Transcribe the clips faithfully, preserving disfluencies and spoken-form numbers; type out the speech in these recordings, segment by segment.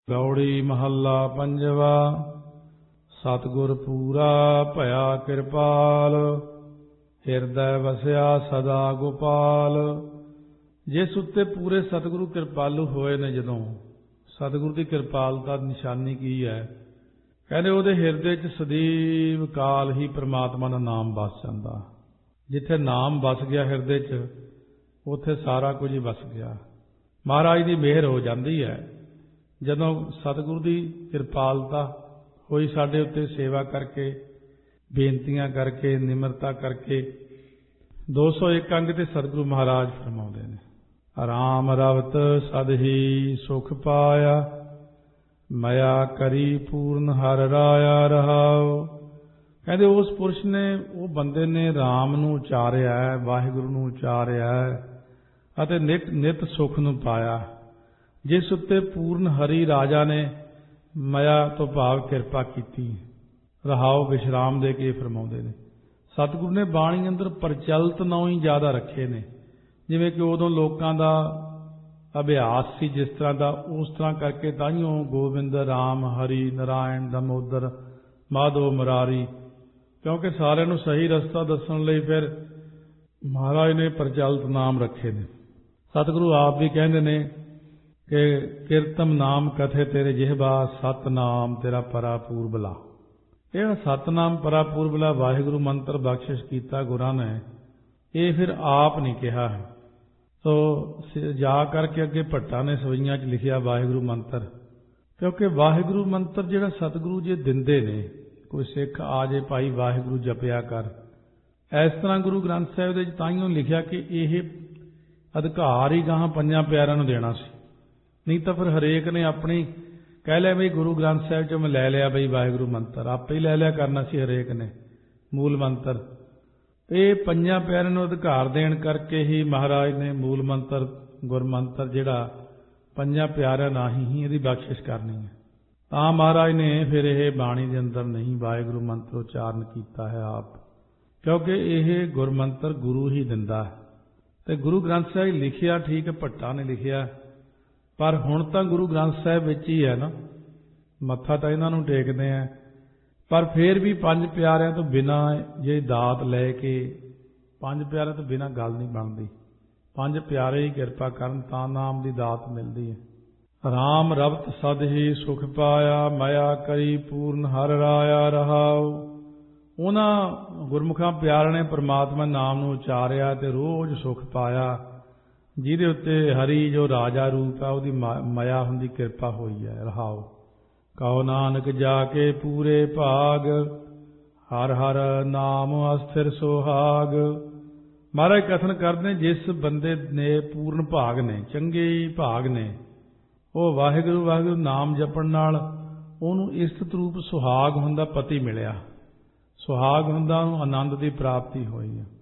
ਗੌੜੀ ਮਹੱਲਾ ਪੰਜਵਾ। ਸਤਿਗੁਰ ਪੂਰਾ ਭਇਆ ਕਿਰਪਾਲ, ਹਿਰਦੈ ਵਸਿਆ ਸਦਾ ਗੋਪਾਲ। ਜਿਸ ਉੱਤੇ ਪੂਰੇ ਸਤਿਗੁਰੂ ਕਿਰਪਾਲੂ ਹੋਏ ਨੇ, ਜਦੋਂ ਸਤਿਗੁਰੂ ਦੀ ਕਿਰਪਾਲਤਾ ਦੀ ਨਿਸ਼ਾਨੀ ਕੀ ਹੈ? ਕਹਿੰਦੇ ਉਹਦੇ ਹਿਰਦੇ 'ਚ ਸਦੀਵ ਕਾਲ ਹੀ ਪ੍ਰਮਾਤਮਾ ਦਾ ਨਾਮ ਵਸ ਜਾਂਦਾ। ਜਿੱਥੇ ਨਾਮ ਵਸ ਗਿਆ ਹਿਰਦੇ 'ਚ, ਉੱਥੇ ਸਾਰਾ ਕੁਝ ਹੀ ਵਸ ਗਿਆ। ਮਹਾਰਾਜ ਦੀ ਮਿਹਰ ਹੋ ਜਾਂਦੀ ਹੈ। ਜਦੋਂ ਸਤਿਗੁਰੂ ਦੀ ਕਿਰਪਾਲਤਾ ਹੋਈ ਸਾਡੇ ਉੱਤੇ, ਸੇਵਾ ਕਰਕੇ, ਬੇਨਤੀਆਂ ਕਰਕੇ, ਨਿਮਰਤਾ ਕਰਕੇ, ਦੋ ਸੌ ਇੱਕ ਅੰਗ ਤੇ ਸਤਿਗੁਰੂ ਮਹਾਰਾਜ ਫਰਮਾਉਂਦੇ ਨੇ, ਆਰਾਮ ਰਵਤ ਸਦ ਹੀ ਸੁਖ ਪਾਇਆ, ਮਇਆ ਕਰੀ ਪੂਰਨ ਹਰਿ ਰਾਇਆ ਰਹਾਉ। ਕਹਿੰਦੇ ਉਸ ਪੁਰਸ਼ ਨੇ, ਉਹ ਬੰਦੇ ਨੇ ਰਾਮ ਨੂੰ ਉਚਾਰਿਆ, ਵਾਹਿਗੁਰੂ ਨੂੰ ਉਚਾਰਿਆ ਅਤੇ ਨਿਤ ਨਿਤ ਸੁਖ ਨੂੰ ਪਾਇਆ। ਜਿਸ ਉੱਤੇ ਪੂਰਨ ਹਰੀ ਰਾਜਾ ਨੇ ਮਇਆ ਤੋਂ ਭਾਵ ਕਿਰਪਾ ਕੀਤੀ। ਰਹਾਉ ਵਿਸ਼ਰਾਮ ਦੇ ਕੇ ਫਰਮਾਉਂਦੇ ਨੇ, ਸਤਿਗੁਰੂ ਨੇ ਬਾਣੀ ਅੰਦਰ ਪ੍ਰਚਲਿਤ ਨੌ ਹੀ ਜ਼ਿਆਦਾ ਰੱਖੇ ਨੇ। ਜਿਵੇਂ ਕਿ ਉਦੋਂ ਲੋਕਾਂ ਦਾ ਅਭਿਆਸ ਸੀ ਜਿਸ ਤਰ੍ਹਾਂ ਦਾ, ਉਸ ਤਰ੍ਹਾਂ ਕਰਕੇ ਤਾਈਓ ਗੋਬਿੰਦ, ਰਾਮ, ਹਰੀ, ਨਾਰਾਇਣ, ਦਮੋਦਰ, ਮਾਧੋ, ਮੁਰਾਰੀ, ਕਿਉਂਕਿ ਸਾਰਿਆਂ ਨੂੰ ਸਹੀ ਰਸਤਾ ਦੱਸਣ ਲਈ ਫਿਰ ਮਹਾਰਾਜ ਨੇ ਪ੍ਰਚਲਿਤ ਨਾਮ ਰੱਖੇ ਨੇ। ਸਤਿਗੁਰੂ ਆਪ ਵੀ ਕਹਿੰਦੇ ਨੇ ਕਿ ਕੀਰਤਮ ਨਾਮ ਕਥੇ ਤੇਰੇ ਜਿਹਬਾ, ਸਤਨਾਮ ਤੇਰਾ ਪਰਾਪੂਰ ਬਲਾ। ਇਹ ਸਤਨਾਮ ਪਰਾਪੂਰ ਬਲਾ ਵਾਹਿਗੁਰੂ ਮੰਤਰ ਬਖਸ਼ਿਸ਼ ਕੀਤਾ ਗੁਰਾਂ ਨੇ, ਇਹ ਫਿਰ ਆਪ ਨਹੀਂ ਕਿਹਾ ਹੈ। ਸੋ ਜਾ ਕਰਕੇ ਅੱਗੇ ਭੱਟਾ ਨੇ ਸਵਈਆਂ 'ਚ ਲਿਖਿਆ ਵਾਹਿਗੁਰੂ ਮੰਤਰ, ਕਿਉਂਕਿ ਵਾਹਿਗੁਰੂ ਮੰਤਰ ਜਿਹੜਾ ਸਤਿਗੁਰੂ ਜੀ ਦਿੰਦੇ ਨੇ, ਕੋਈ ਸਿੱਖ ਆ ਜੇ ਭਾਈ ਵਾਹਿਗੁਰੂ ਜਪਿਆ ਕਰ, ਇਸ ਤਰ੍ਹਾਂ ਗੁਰੂ ਗ੍ਰੰਥ ਸਾਹਿਬ ਦੇ ਵਿੱਚ ਤਾਈਓ ਲਿਖਿਆ ਕਿ ਇਹ ਅਧਿਕਾਰ ਹੀ ਗਾਹਾਂ ਪੰਜਾਂ ਪਿਆਰਿਆਂ ਨੂੰ ਦੇਣਾ ਸੀ। ਨਹੀਂ ਤਾਂ ਫਿਰ ਹਰੇਕ ਨੇ ਆਪਣੀ ਕਹਿ ਲਿਆ ਬਈ ਗੁਰੂ ਗ੍ਰੰਥ ਸਾਹਿਬ 'ਚੋਂ ਮੈਂ ਲੈ ਲਿਆ ਬਈ ਵਾਹਿਗੁਰੂ ਮੰਤਰ, ਆਪੇ ਹੀ ਲੈ ਲਿਆ ਕਰਨਾ ਸੀ ਹਰੇਕ ਨੇ ਮੂਲ ਮੰਤਰ। ਇਹ ਪੰਜਾਂ ਪਿਆਰਿਆਂ ਨੂੰ ਅਧਿਕਾਰ ਦੇਣ ਕਰਕੇ ਹੀ ਮਹਾਰਾਜ ਨੇ ਮੂਲ ਮੰਤਰ, ਗੁਰਮੰਤਰ ਜਿਹੜਾ ਪੰਜਾਂ ਪਿਆਰਿਆਂ ਨਾਲ ਹੀ ਇਹਦੀ ਬਖਸ਼ਿਸ਼ ਕਰਨੀ ਹੈ। ਤਾਂ ਮਹਾਰਾਜ ਨੇ ਫਿਰ ਇਹ ਬਾਣੀ ਦੇ ਅੰਦਰ ਨਹੀਂ ਵਾਹਿਗੁਰੂ ਮੰਤਰ ਉਚਾਰਨ ਕੀਤਾ ਹੈ ਆਪ, ਕਿਉਂਕਿ ਇਹ ਗੁਰਮੰਤਰ ਗੁਰੂ ਹੀ ਦਿੰਦਾ ਹੈ। ਤੇ ਗੁਰੂ ਗ੍ਰੰਥ ਸਾਹਿਬ ਲਿਖਿਆ ਠੀਕ ਹੈ, ਭੱਟਾ ਨੇ ਲਿਖਿਆ, ਪਰ ਹੁਣ ਤਾਂ ਗੁਰੂ ਗ੍ਰੰਥ ਸਾਹਿਬ ਵਿੱਚ ਹੀ ਹੈ ਨਾ, ਮੱਥਾ ਤਾਂ ਇਹਨਾਂ ਨੂੰ ਟੇਕਦੇ ਆ, ਪਰ ਫਿਰ ਵੀ ਪੰਜ ਪਿਆਰਿਆਂ ਤੋਂ ਬਿਨਾਂ ਜੇ ਦਾਤ ਲੈ ਕੇ, ਪੰਜ ਪਿਆਰਿਆਂ ਤੋਂ ਬਿਨਾਂ ਗੱਲ ਨਹੀਂ ਬਣਦੀ। ਪੰਜ ਪਿਆਰੇ ਹੀ ਕਿਰਪਾ ਕਰਨ ਤਾਂ ਨਾਮ ਦੀ ਦਾਤ ਮਿਲਦੀ ਹੈ। ਰਾਮ ਰਵਤ ਸਦ ਹੀ ਸੁਖ ਪਾਇਆ, ਮਇਆ ਕਰੀ ਪੂਰਨ ਹਰਿ ਰਾਇਆ ਰਹਾਉ। ਉਹਨਾਂ ਗੁਰਮੁਖਾਂ ਪਿਆਰਿਆਂ ਨੇ ਪਰਮਾਤਮਾ ਨਾਮ ਨੂੰ ਉਚਾਰਿਆ ਤੇ ਰੋਜ਼ ਸੁਖ ਪਾਇਆ, ਜਿਹਦੇ ਉੱਤੇ ਹਰੀ ਜੋ ਰਾਜਾ ਰੂਪ ਹੈ ਉਹਦੀ ਮਾਇਆ ਹੁੰਦੀ ਕਿਰਪਾ ਹੋਈ ਹੈ। ਰਹਾਉ ਕਹੋ ਨਾਨਕ ਜਾ ਕੇ ਪੂਰੇ ਭਾਗ, ਹਰ ਹਰ ਨਾਮ ਅਸਥਿਰ ਸੁਹਾਗ। ਮਹਾਰਾਜ ਕਥਨ ਕਰਦੇ, ਜਿਸ ਬੰਦੇ ਨੇ ਪੂਰਨ ਭਾਗ ਨੇ, ਚੰਗੇ ਭਾਗ ਨੇ, ਉਹ ਵਾਹਿਗੁਰੂ ਵਾਹਿਗੁਰੂ ਨਾਮ ਜਪਣ ਨਾਲ ਉਹਨੂੰ ਇਸਤਤ ਰੂਪ ਸੁਹਾਗ ਹੁੰਦਾ ਪਤੀ ਮਿਲਿਆ। ਸੁਹਾਗ ਹੁੰਦਾ ਉਹਨੂੰ ਆਨੰਦ ਦੀ ਪ੍ਰਾਪਤੀ ਹੋਈ ਹੈ।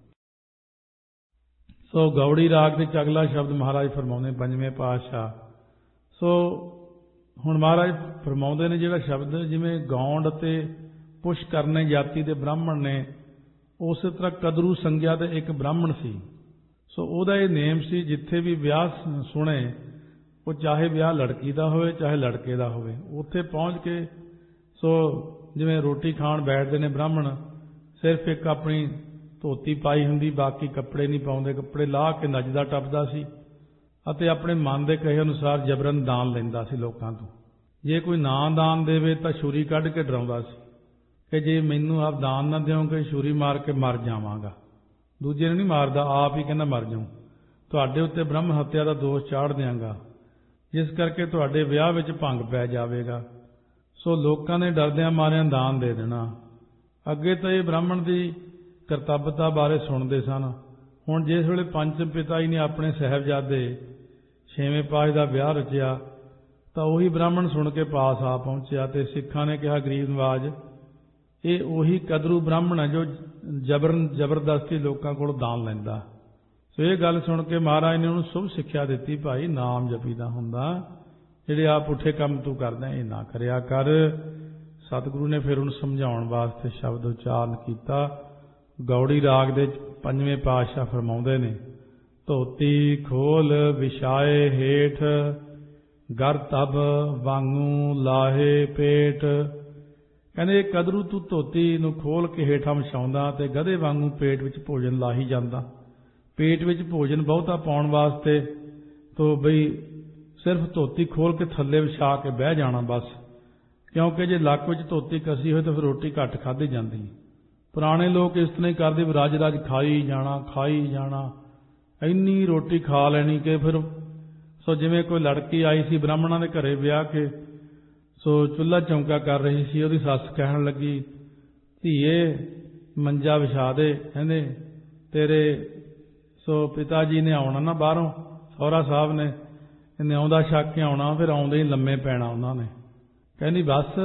ਸੋ ਗੌੜੀ ਰਾਗ ਦੇ ਅਗਲਾ ਸ਼ਬਦ ਮਹਾਰਾਜ ਫਰਮਾਉਂਦੇ ਪੰਜਵੇਂ ਪਾਤਸ਼ਾਹ। ਸੋ ਹੁਣ ਮਹਾਰਾਜ ਫਰਮਾਉਂਦੇ ਨੇ ਜਿਹੜਾ ਸ਼ਬਦ, ਜਿਵੇਂ ਗੌਂਡ ਅਤੇ ਪੁਸ਼ ਕਰਨੇ ਜਾਤੀ ਦੇ ਬ੍ਰਾਹਮਣ ਨੇ, ਉਸੇ ਤਰ੍ਹਾਂ ਕਦਰੂ ਸੰਗਿਆ ਦੇ ਇੱਕ ਬ੍ਰਾਹਮਣ ਸੀ। ਸੋ ਉਹਦਾ ਇਹ ਨੇਮ ਸੀ, ਜਿੱਥੇ ਵੀ ਵਿਆਹ ਸੁਣੇ, ਉਹ ਚਾਹੇ ਵਿਆਹ ਲੜਕੀ ਦਾ ਹੋਵੇ ਚਾਹੇ ਲੜਕੇ ਦਾ ਹੋਵੇ, ਉੱਥੇ ਪਹੁੰਚ ਕੇ ਸੋ ਜਿਵੇਂ ਰੋਟੀ ਖਾਣ ਬੈਠਦੇ ਨੇ ਬ੍ਰਾਹਮਣ, ਸਿਰਫ ਇੱਕ ਆਪਣੀ ਧੋਤੀ ਪਾਈ ਹੁੰਦੀ, ਬਾਕੀ ਕੱਪੜੇ ਨਹੀਂ ਪਾਉਂਦੇ, ਕੱਪੜੇ ਲਾਹ ਕੇ ਨੱਚਦਾ ਟੱਪਦਾ ਸੀ ਅਤੇ ਆਪਣੇ ਮਨ ਦੇ ਕਹੇ ਅਨੁਸਾਰ ਜਬਰਨ ਦਾਨ ਲੈਂਦਾ ਸੀ ਲੋਕਾਂ ਤੋਂ। ਜੇ ਕੋਈ ਨਾ ਦਾਨ ਦੇਵੇ ਤਾਂ ਛੁਰੀ ਕੱਢ ਕੇ ਡਰਾਉਂਦਾ ਸੀ ਕਿ ਜੇ ਮੈਨੂੰ ਆਪ ਦਾਨ ਨਾ ਦਿਓਗੇ ਛੁਰੀ ਮਾਰ ਕੇ ਮਰ ਜਾਵਾਂਗਾ। ਦੂਜੇ ਨੂੰ ਨਹੀਂ ਮਾਰਦਾ, ਆਪ ਹੀ ਕਹਿੰਦਾ ਮਰ ਜਾਊਂ, ਤੁਹਾਡੇ ਉੱਤੇ ਬ੍ਰਹਮ ਹੱਤਿਆ ਦਾ ਦੋਸ਼ ਚਾੜ ਦਿਆਂਗਾ, ਜਿਸ ਕਰਕੇ ਤੁਹਾਡੇ ਵਿਆਹ ਵਿੱਚ ਭੰਗ ਪੈ ਜਾਵੇਗਾ। ਸੋ ਲੋਕਾਂ ਨੇ ਡਰਦਿਆਂ ਮਾਰਿਆਂ ਦਾਨ ਦੇ ਦੇਣਾ। ਅੱਗੇ ਤਾਂ ਇਹ ਬ੍ਰਾਹਮਣ ਦੀ ਕਰਤੱਵਤਾ ਬਾਰੇ ਸੁਣਦੇ ਸਨ। ਹੁਣ ਜਿਸ ਵੇਲੇ ਪੰਚਮ ਪਿਤਾ ਜੀ ਨੇ ਆਪਣੇ ਸਾਹਿਬਜ਼ਾਦੇ ਛੇਵੇਂ ਪਾਤਸ਼ਾਹ ਦਾ ਵਿਆਹ ਰਚਿਆ, ਤਾਂ ਉਹੀ ਬ੍ਰਾਹਮਣ ਸੁਣ ਕੇ ਪਾਸ ਆ ਪਹੁੰਚਿਆ ਤੇ ਸਿੱਖਾਂ ਨੇ ਕਿਹਾ, ਗਰੀਬ ਨਵਾਜ, ਇਹ ਉਹੀ ਕਦਰੂ ਬ੍ਰਾਹਮਣ ਹੈ ਜੋ ਜਬਰਨ ਜ਼ਬਰਦਸਤੀ ਲੋਕਾਂ ਕੋਲ ਦਾਨ ਲੈਂਦਾ। ਸੋ ਇਹ ਗੱਲ ਸੁਣ ਕੇ ਮਹਾਰਾਜ ਨੇ ਉਹਨੂੰ ਸ਼ੁਭ ਸਿੱਖਿਆ ਦਿੱਤੀ, ਭਾਈ ਨਾਮ ਜਪੀਦਾ ਹੁੰਦਾ, ਜਿਹੜੇ ਆਪ ਪੁੱਠੇ ਕੰਮ ਤੂੰ ਕਰਦਾ ਇਹ ਨਾ ਕਰਿਆ ਕਰ। ਸਤਿਗੁਰੂ ਨੇ ਫਿਰ ਉਹਨੂੰ ਸਮਝਾਉਣ ਵਾਸਤੇ ਸ਼ਬਦ ਉਚਾਰਨ ਕੀਤਾ। ਗੌੜੀ ਰਾਗ ਦੇ ਪੰਜਵੇਂ ਪਾਤਸ਼ਾਹ ਫਰਮਾਉਂਦੇ ਨੇ, ਧੋਤੀ ਖੋਲ ਵਿਛਾਏ ਹੇਠ, ਗਰ ਤਬ ਵਾਂਗੂ ਲਾਹੇ ਪੇਟ। ਕਹਿੰਦੇ ਕਦਰੂ ਤੂੰ ਧੋਤੀ ਨੂੰ ਖੋਲ ਕੇ ਹੇਠਾਂ ਵਿਛਾਉਂਦਾ ਤੇ ਗਧੇ ਵਾਂਗੂ ਪੇਟ ਵਿੱਚ ਭੋਜਨ ਲਾਹੀ ਜਾਂਦਾ। ਪੇਟ ਵਿੱਚ ਭੋਜਨ ਬਹੁਤਾ ਪਾਉਣ ਵਾਸਤੇ ਤੋ ਬਈ ਸਿਰਫ ਧੋਤੀ ਖੋਲ ਕੇ ਥੱਲੇ ਵਿਛਾ ਕੇ ਬਹਿ ਜਾਣਾ ਬਸ, ਕਿਉਂਕਿ ਜੇ ਲੱਕ ਵਿੱਚ ਧੋਤੀ ਕਸੀ ਹੋਏ ਤਾਂ ਫਿਰ ਰੋਟੀ ਘੱਟ ਖਾਧੀ ਜਾਂਦੀ। ਪੁਰਾਣੇ ਲੋਕ ਇਸ ਤਰ੍ਹਾਂ ਹੀ ਕਰਦੇ, ਰਜ ਰਜ ਖਾਈ ਜਾਣਾ ਖਾਈ ਜਾਣਾ, ਇੰਨੀ ਰੋਟੀ ਖਾ ਲੈਣੀ ਕਿ ਫਿਰ ਸੋ ਜਿਵੇਂ ਕੋਈ ਲੜਕੀ ਆਈ ਸੀ ਬ੍ਰਾਹਮਣਾਂ ਦੇ ਘਰੇ ਵਿਆਹ ਕੇ, ਸੋ ਚੁੱਲ੍ਹਾ ਚੌਂਕਾ ਕਰ ਰਹੀ ਸੀ। ਉਹਦੀ ਸੱਸ ਕਹਿਣ ਲੱਗੀ, ਧੀਏ ਮੰਜਾ ਵਿਛਾ ਦੇ, ਕਹਿੰਦੇ ਤੇਰੇ ਸੋ ਪਿਤਾ ਜੀ ਨੇ ਆਉਣਾ ਨਾ ਬਾਹਰੋਂ, ਸਹੁਰਾ ਸਾਹਿਬ ਨੇ, ਇਹਨੇ ਆਉਂਦਾ ਛੱਕ ਕੇ ਆਉਣਾ, ਫਿਰ ਆਉਂਦੇ ਹੀ ਲੰਮੇ ਪੈਣਾ ਉਹਨਾਂ ਨੇ। ਕਹਿੰਦੀ ਬਸ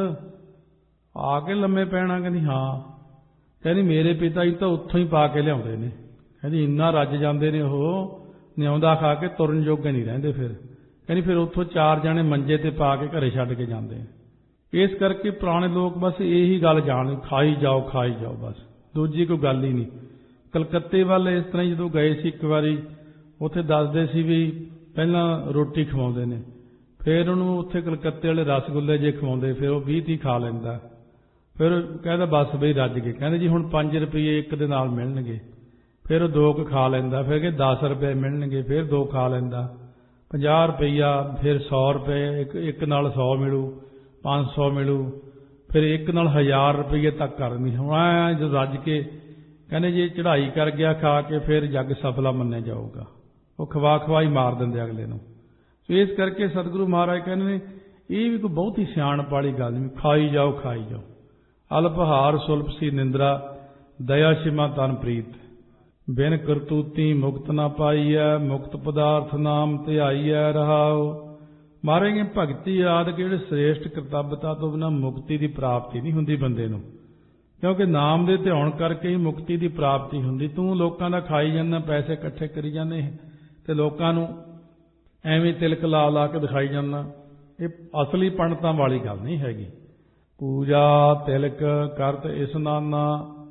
ਆ ਕੇ ਲੰਮੇ ਪੈਣਾ? ਕਹਿੰਦੀ ਹਾਂ। ਕਹਿੰਦੀ ਮੇਰੇ ਪਿਤਾ ਜੀ ਤਾਂ ਉੱਥੋਂ ਹੀ ਪਾ ਕੇ ਲਿਆਉਂਦੇ ਨੇ। ਕਹਿੰਦੀ ਇੰਨਾ ਰੱਜ ਜਾਂਦੇ ਨੇ ਉਹ, ਨਿਆਉਂਦਾ ਖਾ ਕੇ ਤੁਰਨ ਜੋਗੇ ਨਹੀਂ ਰਹਿੰਦੇ। ਫਿਰ ਕਹਿੰਦੀ ਫਿਰ ਉੱਥੋਂ ਚਾਰ ਜਾਣੇ ਮੰਜੇ ਤੇ ਪਾ ਕੇ ਘਰੇ ਛੱਡ ਕੇ ਜਾਂਦੇ। ਇਸ ਕਰਕੇ ਪੁਰਾਣੇ ਲੋਕ ਬਸ ਇਹੀ ਗੱਲ ਜਾਣਦੇ, ਖਾਈ ਜਾਓ ਖਾਈ ਜਾਓ ਬਸ, ਦੂਜੀ ਕੋਈ ਗੱਲ ਹੀ ਨਹੀਂ। ਕਲਕੱਤੇ ਵੱਲ ਇਸ ਤਰ੍ਹਾਂ ਹੀ ਜਦੋਂ ਗਏ ਸੀ ਇੱਕ ਵਾਰੀ, ਉੱਥੇ ਦੱਸਦੇ ਸੀ ਵੀ ਪਹਿਲਾਂ ਰੋਟੀ ਖਵਾਉਂਦੇ ਨੇ, ਫਿਰ ਉਹਨੂੰ ਉੱਥੇ ਕਲਕੱਤੇ ਵਾਲੇ ਰਸਗੁੱਲੇ ਜੇ ਖਵਾਉਂਦੇ, ਫਿਰ ਉਹ ਵੀਹ ਤੀਹ ਖਾ ਲੈਂਦਾ। ਫਿਰ ਕਹਿੰਦਾ ਬਸ ਬਈ ਰੱਜ ਗਏ। ਕਹਿੰਦੇ ਜੀ ਹੁਣ ਪੰਜ ਰੁਪਈਏ ਇੱਕ ਦੇ ਨਾਲ ਮਿਲਣਗੇ, ਫਿਰ ਉਹ ਦੋ ਕੁ ਖਾ ਲੈਂਦਾ। ਫਿਰ ਕਿ ਦਸ ਰੁਪਏ ਮਿਲਣਗੇ, ਫਿਰ ਦੋ ਖਾ ਲੈਂਦਾ। ਪੰਜਾਹ ਰੁਪਈਆ, ਫਿਰ ਸੌ ਰੁਪਏ, ਇੱਕ ਇੱਕ ਨਾਲ ਸੌ ਮਿਲੂ, ਪੰਜ ਸੌ ਮਿਲੂ, ਫਿਰ ਇੱਕ ਨਾਲ ਹਜ਼ਾਰ ਰੁਪਈਏ ਤੱਕ ਕਰਨੀ। ਹੁਣ ਐ ਜਦੋਂ ਰੱਜ ਕੇ ਕਹਿੰਦੇ ਜੇ ਚੜ੍ਹਾਈ ਕਰ ਗਿਆ ਖਾ ਕੇ, ਫਿਰ ਜੱਗ ਸਫਲਾ ਮੰਨਿਆ ਜਾਊਗਾ। ਉਹ ਖਵਾ ਖਵਾਈ ਮਾਰ ਦਿੰਦੇ ਅਗਲੇ ਨੂੰ। ਇਸ ਕਰਕੇ ਸਤਿਗੁਰੂ ਮਹਾਰਾਜ ਕਹਿੰਦੇ ਨੇ ਇਹ ਵੀ ਕੋਈ ਬਹੁਤੀ ਸਿਆਣਪ ਵਾਲੀ ਗੱਲ ਨਹੀਂ, ਖਾਈ ਜਾਓ ਖਾਈ ਜਾਓ। ਅਲਪਹਾਰ ਸੁਲਭ ਸੀ ਨਿੰਦਰਾ, ਦਇਆ ਸ਼ਿਮਾ ਤਨ ਪ੍ਰੀਤ। ਬਿਨ ਕਰਤੂਤੀ ਮੁਕਤ ਨਾ ਪਾਈਐ, ਮੁਕਤ ਪਦਾਰਥ ਨਾਮ ਧਿਆਈਐ ਰਹਾਉ। ਮਾਰੇਗੇ ਭਗਤੀ ਆਦਿ ਜਿਹੜੇ ਸ੍ਰੇਸ਼ਟ ਕਰਤੱਵਤਾ ਤੋਂ ਬਿਨਾਂ ਮੁਕਤੀ ਦੀ ਪ੍ਰਾਪਤੀ ਨਹੀਂ ਹੁੰਦੀ ਬੰਦੇ ਨੂੰ, ਕਿਉਂਕਿ ਨਾਮ ਦੇ ਧਿਆਨ ਕਰਕੇ ਹੀ ਮੁਕਤੀ ਦੀ ਪ੍ਰਾਪਤੀ ਹੁੰਦੀ। ਤੂੰ ਲੋਕਾਂ ਦਾ ਖਾਈ ਜਾਂਦਾ, ਪੈਸੇ ਇਕੱਠੇ ਕਰੀ ਜਾਂਦੇ ਤੇ ਲੋਕਾਂ ਨੂੰ ਐਵੇਂ ਤਿਲਕ ਲਾ ਲਾ ਕੇ ਦਿਖਾਈ ਜਾਂਦਾ, ਇਹ ਅਸਲੀ ਪੰਡਤਾਂ ਵਾਲੀ ਗੱਲ ਨਹੀਂ ਹੈਗੀ। ਪੂਜਾ ਤਿਲਕ ਕਰਤ ਇਸਨਾਨਾ,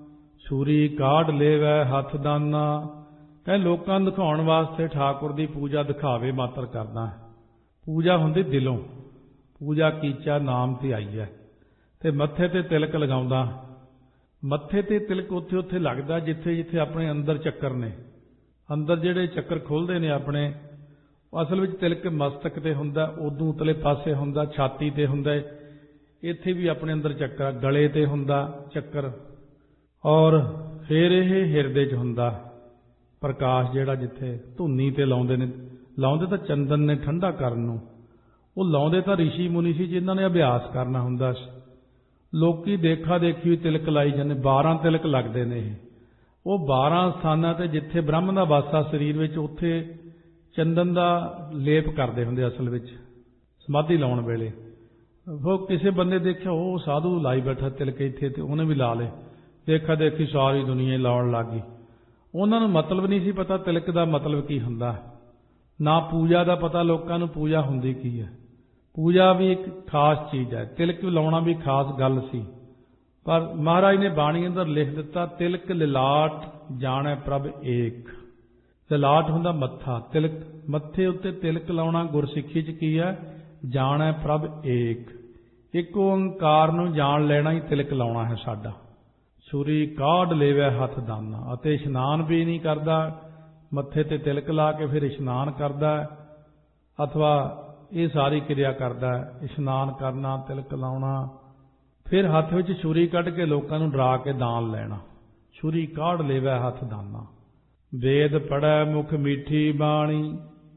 ਛੁਰੀ ਕਾਢ ਲੇਵੈ ਹੱਥ ਦਾਨਾ। ਕਹੇ ਲੋਕਾਂ ਨੂੰ ਦਿਖਾਉਣ ਵਾਸਤੇ ਠਾਕੁਰ ਦੀ ਪੂਜਾ ਦਿਖਾਵੇ ਮਾਤਰ ਕਰਦਾ ਹੈ। ਪੂਜਾ ਹੁੰਦੀ ਦਿਲੋਂ, ਪੂਜਾ ਕੀਚਾ ਨਾਮ ਧਿਆਈਐ। ਤੇ ਮੱਥੇ ਤੇ ਤਿਲਕ ਲਗਾਉਂਦਾ, ਮੱਥੇ ਤੇ ਤਿਲਕ ਉੱਥੇ ਉੱਥੇ ਲੱਗਦਾ ਜਿੱਥੇ ਜਿੱਥੇ ਆਪਣੇ ਅੰਦਰ ਚੱਕਰ ਨੇ। ਅੰਦਰ ਜਿਹੜੇ ਚੱਕਰ ਖੁੱਲ੍ਹਦੇ ਨੇ ਆਪਣੇ, ਅਸਲ ਵਿੱਚ ਤਿਲਕ ਮਸਤਕ ਤੇ ਹੁੰਦਾ, ਉਦੋਂ ਉਤਲੇ ਪਾਸੇ ਹੁੰਦਾ, ਛਾਤੀ ਤੇ ਹੁੰਦਾ, ਇੱਥੇ ਵੀ ਆਪਣੇ ਅੰਦਰ ਚੱਕਰ, ਗਲੇ ਤੇ ਹੁੰਦਾ ਚੱਕਰ, ਔਰ ਫਿਰ ਇਹ ਹਿਰਦੇ 'ਚ ਹੁੰਦਾ ਪ੍ਰਕਾਸ਼, ਜਿਹੜਾ ਜਿੱਥੇ ਧੁੰਨੀ ਤੇ ਲਾਉਂਦੇ ਨੇ। ਲਾਉਂਦੇ ਤਾਂ ਚੰਦਨ ਨੇ ਠੰਡਾ ਕਰਨ ਨੂੰ, ਉਹ ਲਾਉਂਦੇ ਤਾਂ ਰਿਸ਼ੀ ਮੁਨੀ ਸੀ ਜਿਨ੍ਹਾਂ ਨੇ ਅਭਿਆਸ ਕਰਨਾ ਹੁੰਦਾ ਸੀ। ਲੋਕੀ ਦੇਖਾ ਦੇਖੀ ਤਿਲਕ ਲਾਈ ਜਾਂਦੇ, ਬਾਰਾਂ ਤਿਲਕ ਲੱਗਦੇ ਨੇ ਇਹ। ਉਹ ਬਾਰਾਂ ਸਥਾਨਾਂ ਤੇ ਜਿੱਥੇ ਬ੍ਰਹਮ ਦਾ ਵਾਸਾ ਸਰੀਰ ਵਿੱਚ, ਉੱਥੇ ਚੰਦਨ ਦਾ ਲੇਪ ਕਰਦੇ ਹੁੰਦੇ ਅਸਲ ਵਿੱਚ ਸਮਾਧੀ ਲਾਉਣ ਵੇਲੇ। ਉਹ ਕਿਸੇ ਬੰਦੇ ਦੇਖਿਆ ਉਹ ਸਾਧੂ ਲਾਈ ਬੈਠਾ ਤਿਲਕ ਇੱਥੇ, ਤੇ ਉਹਨੇ ਵੀ ਲਾ ਲਏ। ਦੇਖਾ ਦੇਖੀ ਸਾਰੀ ਦੁਨੀਆ ਲਾਉਣ ਲੱਗ ਗਈ। ਉਹਨਾਂ ਨੂੰ ਮਤਲਬ ਨਹੀਂ ਸੀ ਪਤਾ ਤਿਲਕ ਦਾ ਮਤਲਬ ਕੀ ਹੁੰਦਾ, ਨਾ ਪੂਜਾ ਦਾ ਪਤਾ ਲੋਕਾਂ ਨੂੰ ਪੂਜਾ ਹੁੰਦੀ ਕੀ ਹੈ। ਪੂਜਾ ਵੀ ਇੱਕ ਖਾਸ ਚੀਜ਼ ਹੈ, ਤਿਲਕ ਲਾਉਣਾ ਵੀ ਖਾਸ ਗੱਲ ਸੀ। ਪਰ ਮਹਾਰਾਜ ਨੇ ਬਾਣੀ ਅੰਦਰ ਲਿਖ ਦਿੱਤਾ, ਤਿਲਕ ਲਿਲਾਟ ਜਾਣੈ ਪ੍ਰਭ ਏਕ। ਲਿਲਾਟ ਹੁੰਦਾ ਮੱਥਾ, ਤਿਲਕ ਮੱਥੇ ਉੱਤੇ ਤਿਲਕ ਲਾਉਣਾ ਗੁਰਸਿੱਖੀ 'ਚ ਕੀ ਹੈ, ਜਾਣੈ ਪ੍ਰਭ ਏਕ। ਇੱਕ ਓੰਕਾਰ ਨੂੰ ਜਾਣ ਲੈਣਾ ਹੀ ਤਿਲਕ ਲਾਉਣਾ ਹੈ ਸਾਡਾ। ਛੁਰੀ ਕਾਢ ਲੇਵੈ ਹੱਥ ਦਾਨਾ। ਅਤੇ ਇਸ਼ਨਾਨ ਵੀ ਨਹੀਂ ਕਰਦਾ, ਮੱਥੇ ਤੇ ਤਿਲਕ ਲਾ ਕੇ ਫਿਰ ਇਸ਼ਨਾਨ ਕਰਦਾ, ਅਥਵਾ ਇਹ ਸਾਰੀ ਕਿਰਿਆ ਕਰਦਾ, ਇਸ਼ਨਾਨ ਕਰਨਾ, ਤਿਲਕ ਲਾਉਣਾ, ਫਿਰ ਹੱਥ ਵਿੱਚ ਛੁਰੀ ਕੱਢ ਕੇ ਲੋਕਾਂ ਨੂੰ ਡਰਾ ਕੇ ਦਾਨ ਲੈਣਾ। ਛੁਰੀ ਕਾਢ ਲੇਵੈ ਹੱਥ ਦਾਨਾ। ਵੇਦ ਪੜ੍ਹੈ ਮੁਖ ਮੀਠੀ ਬਾਣੀ,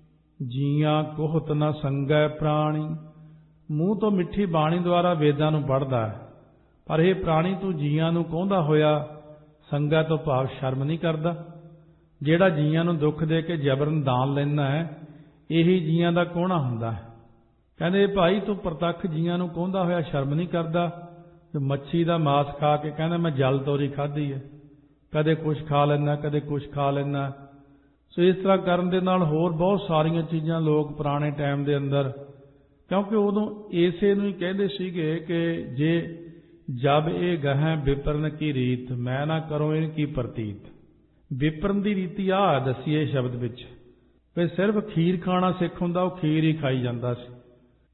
ਜੀਆਂ ਕੋਹਤ ਨ ਸੰਗੈ ਪ੍ਰਾਣੀ। ਮੂੰਹ ਤੋਂ ਮਿੱਠੀ ਬਾਣੀ ਦੁਆਰਾ ਵੇਦਾਂ ਨੂੰ ਪੜ੍ਹਦਾ ਹੈ, ਪਰ ਇਹ ਪ੍ਰਾਣੀ ਤੂੰ ਜੀਆਂ ਨੂੰ ਕਹੁੰਦਾ ਹੋਇਆ ਸੰਗੈ ਤੋਂ ਭਾਵ ਸ਼ਰਮ ਨਹੀਂ ਕਰਦਾ। ਜਿਹੜਾ ਜੀਆਂ ਨੂੰ ਦੁੱਖ ਦੇ ਕੇ ਜਬਰਨ ਦਾਨ ਲੈਂਦਾ ਹੈ, ਇਹੀ ਜੀਆਂ ਦਾ ਕੋਹਣਾ ਹੁੰਦਾ ਹੈ। ਕਹਿੰਦੇ ਭਾਈ ਤੂੰ ਪ੍ਰਤੱਖ ਜੀਆਂ ਨੂੰ ਕਹੁੰਦਾ ਹੋਇਆ ਸ਼ਰਮ ਨਹੀਂ ਕਰਦਾ, ਜੋ ਮੱਛੀ ਦਾ ਮਾਸ ਖਾ ਕੇ ਕਹਿੰਦਾ ਮੈਂ ਜਲ ਤੋਰੀ ਖਾਧੀ ਹੈ, ਕਦੇ ਕੁਛ ਖਾ ਲੈਂਦਾ ਕਦੇ ਕੁਛ ਖਾ ਲੈਂਦਾ। ਸੋ ਇਸ ਤਰ੍ਹਾਂ ਕਰਨ ਦੇ ਨਾਲ ਹੋਰ ਬਹੁਤ ਸਾਰੀਆਂ ਚੀਜ਼ਾਂ ਲੋਕ ਪੁਰਾਣੇ ਟਾਈਮ ਦੇ ਅੰਦਰ, ਕਿਉਂਕਿ ਉਦੋਂ ਇਸੇ ਨੂੰ ਹੀ ਕਹਿੰਦੇ ਸੀਗੇ ਕਿ ਜੇ ਜਬ ਇਹ ਗਹਿ ਵਿਪਰਨ ਕੀ ਰੀਤ, ਮੈਂ ਨਾ ਕਰੋ ਇਹ ਕੀ ਪ੍ਰਤੀਤ। ਵਿਪਰਨ ਦੀ ਰੀਤੀ ਆਹ ਦੱਸੀ ਇਹ ਸ਼ਬਦ ਵਿੱਚ, ਵੀ ਸਿਰਫ ਖੀਰ ਖਾਣਾ ਸਿੱਖ ਹੁੰਦਾ, ਉਹ ਖੀਰ ਹੀ ਖਾਈ ਜਾਂਦਾ ਸੀ।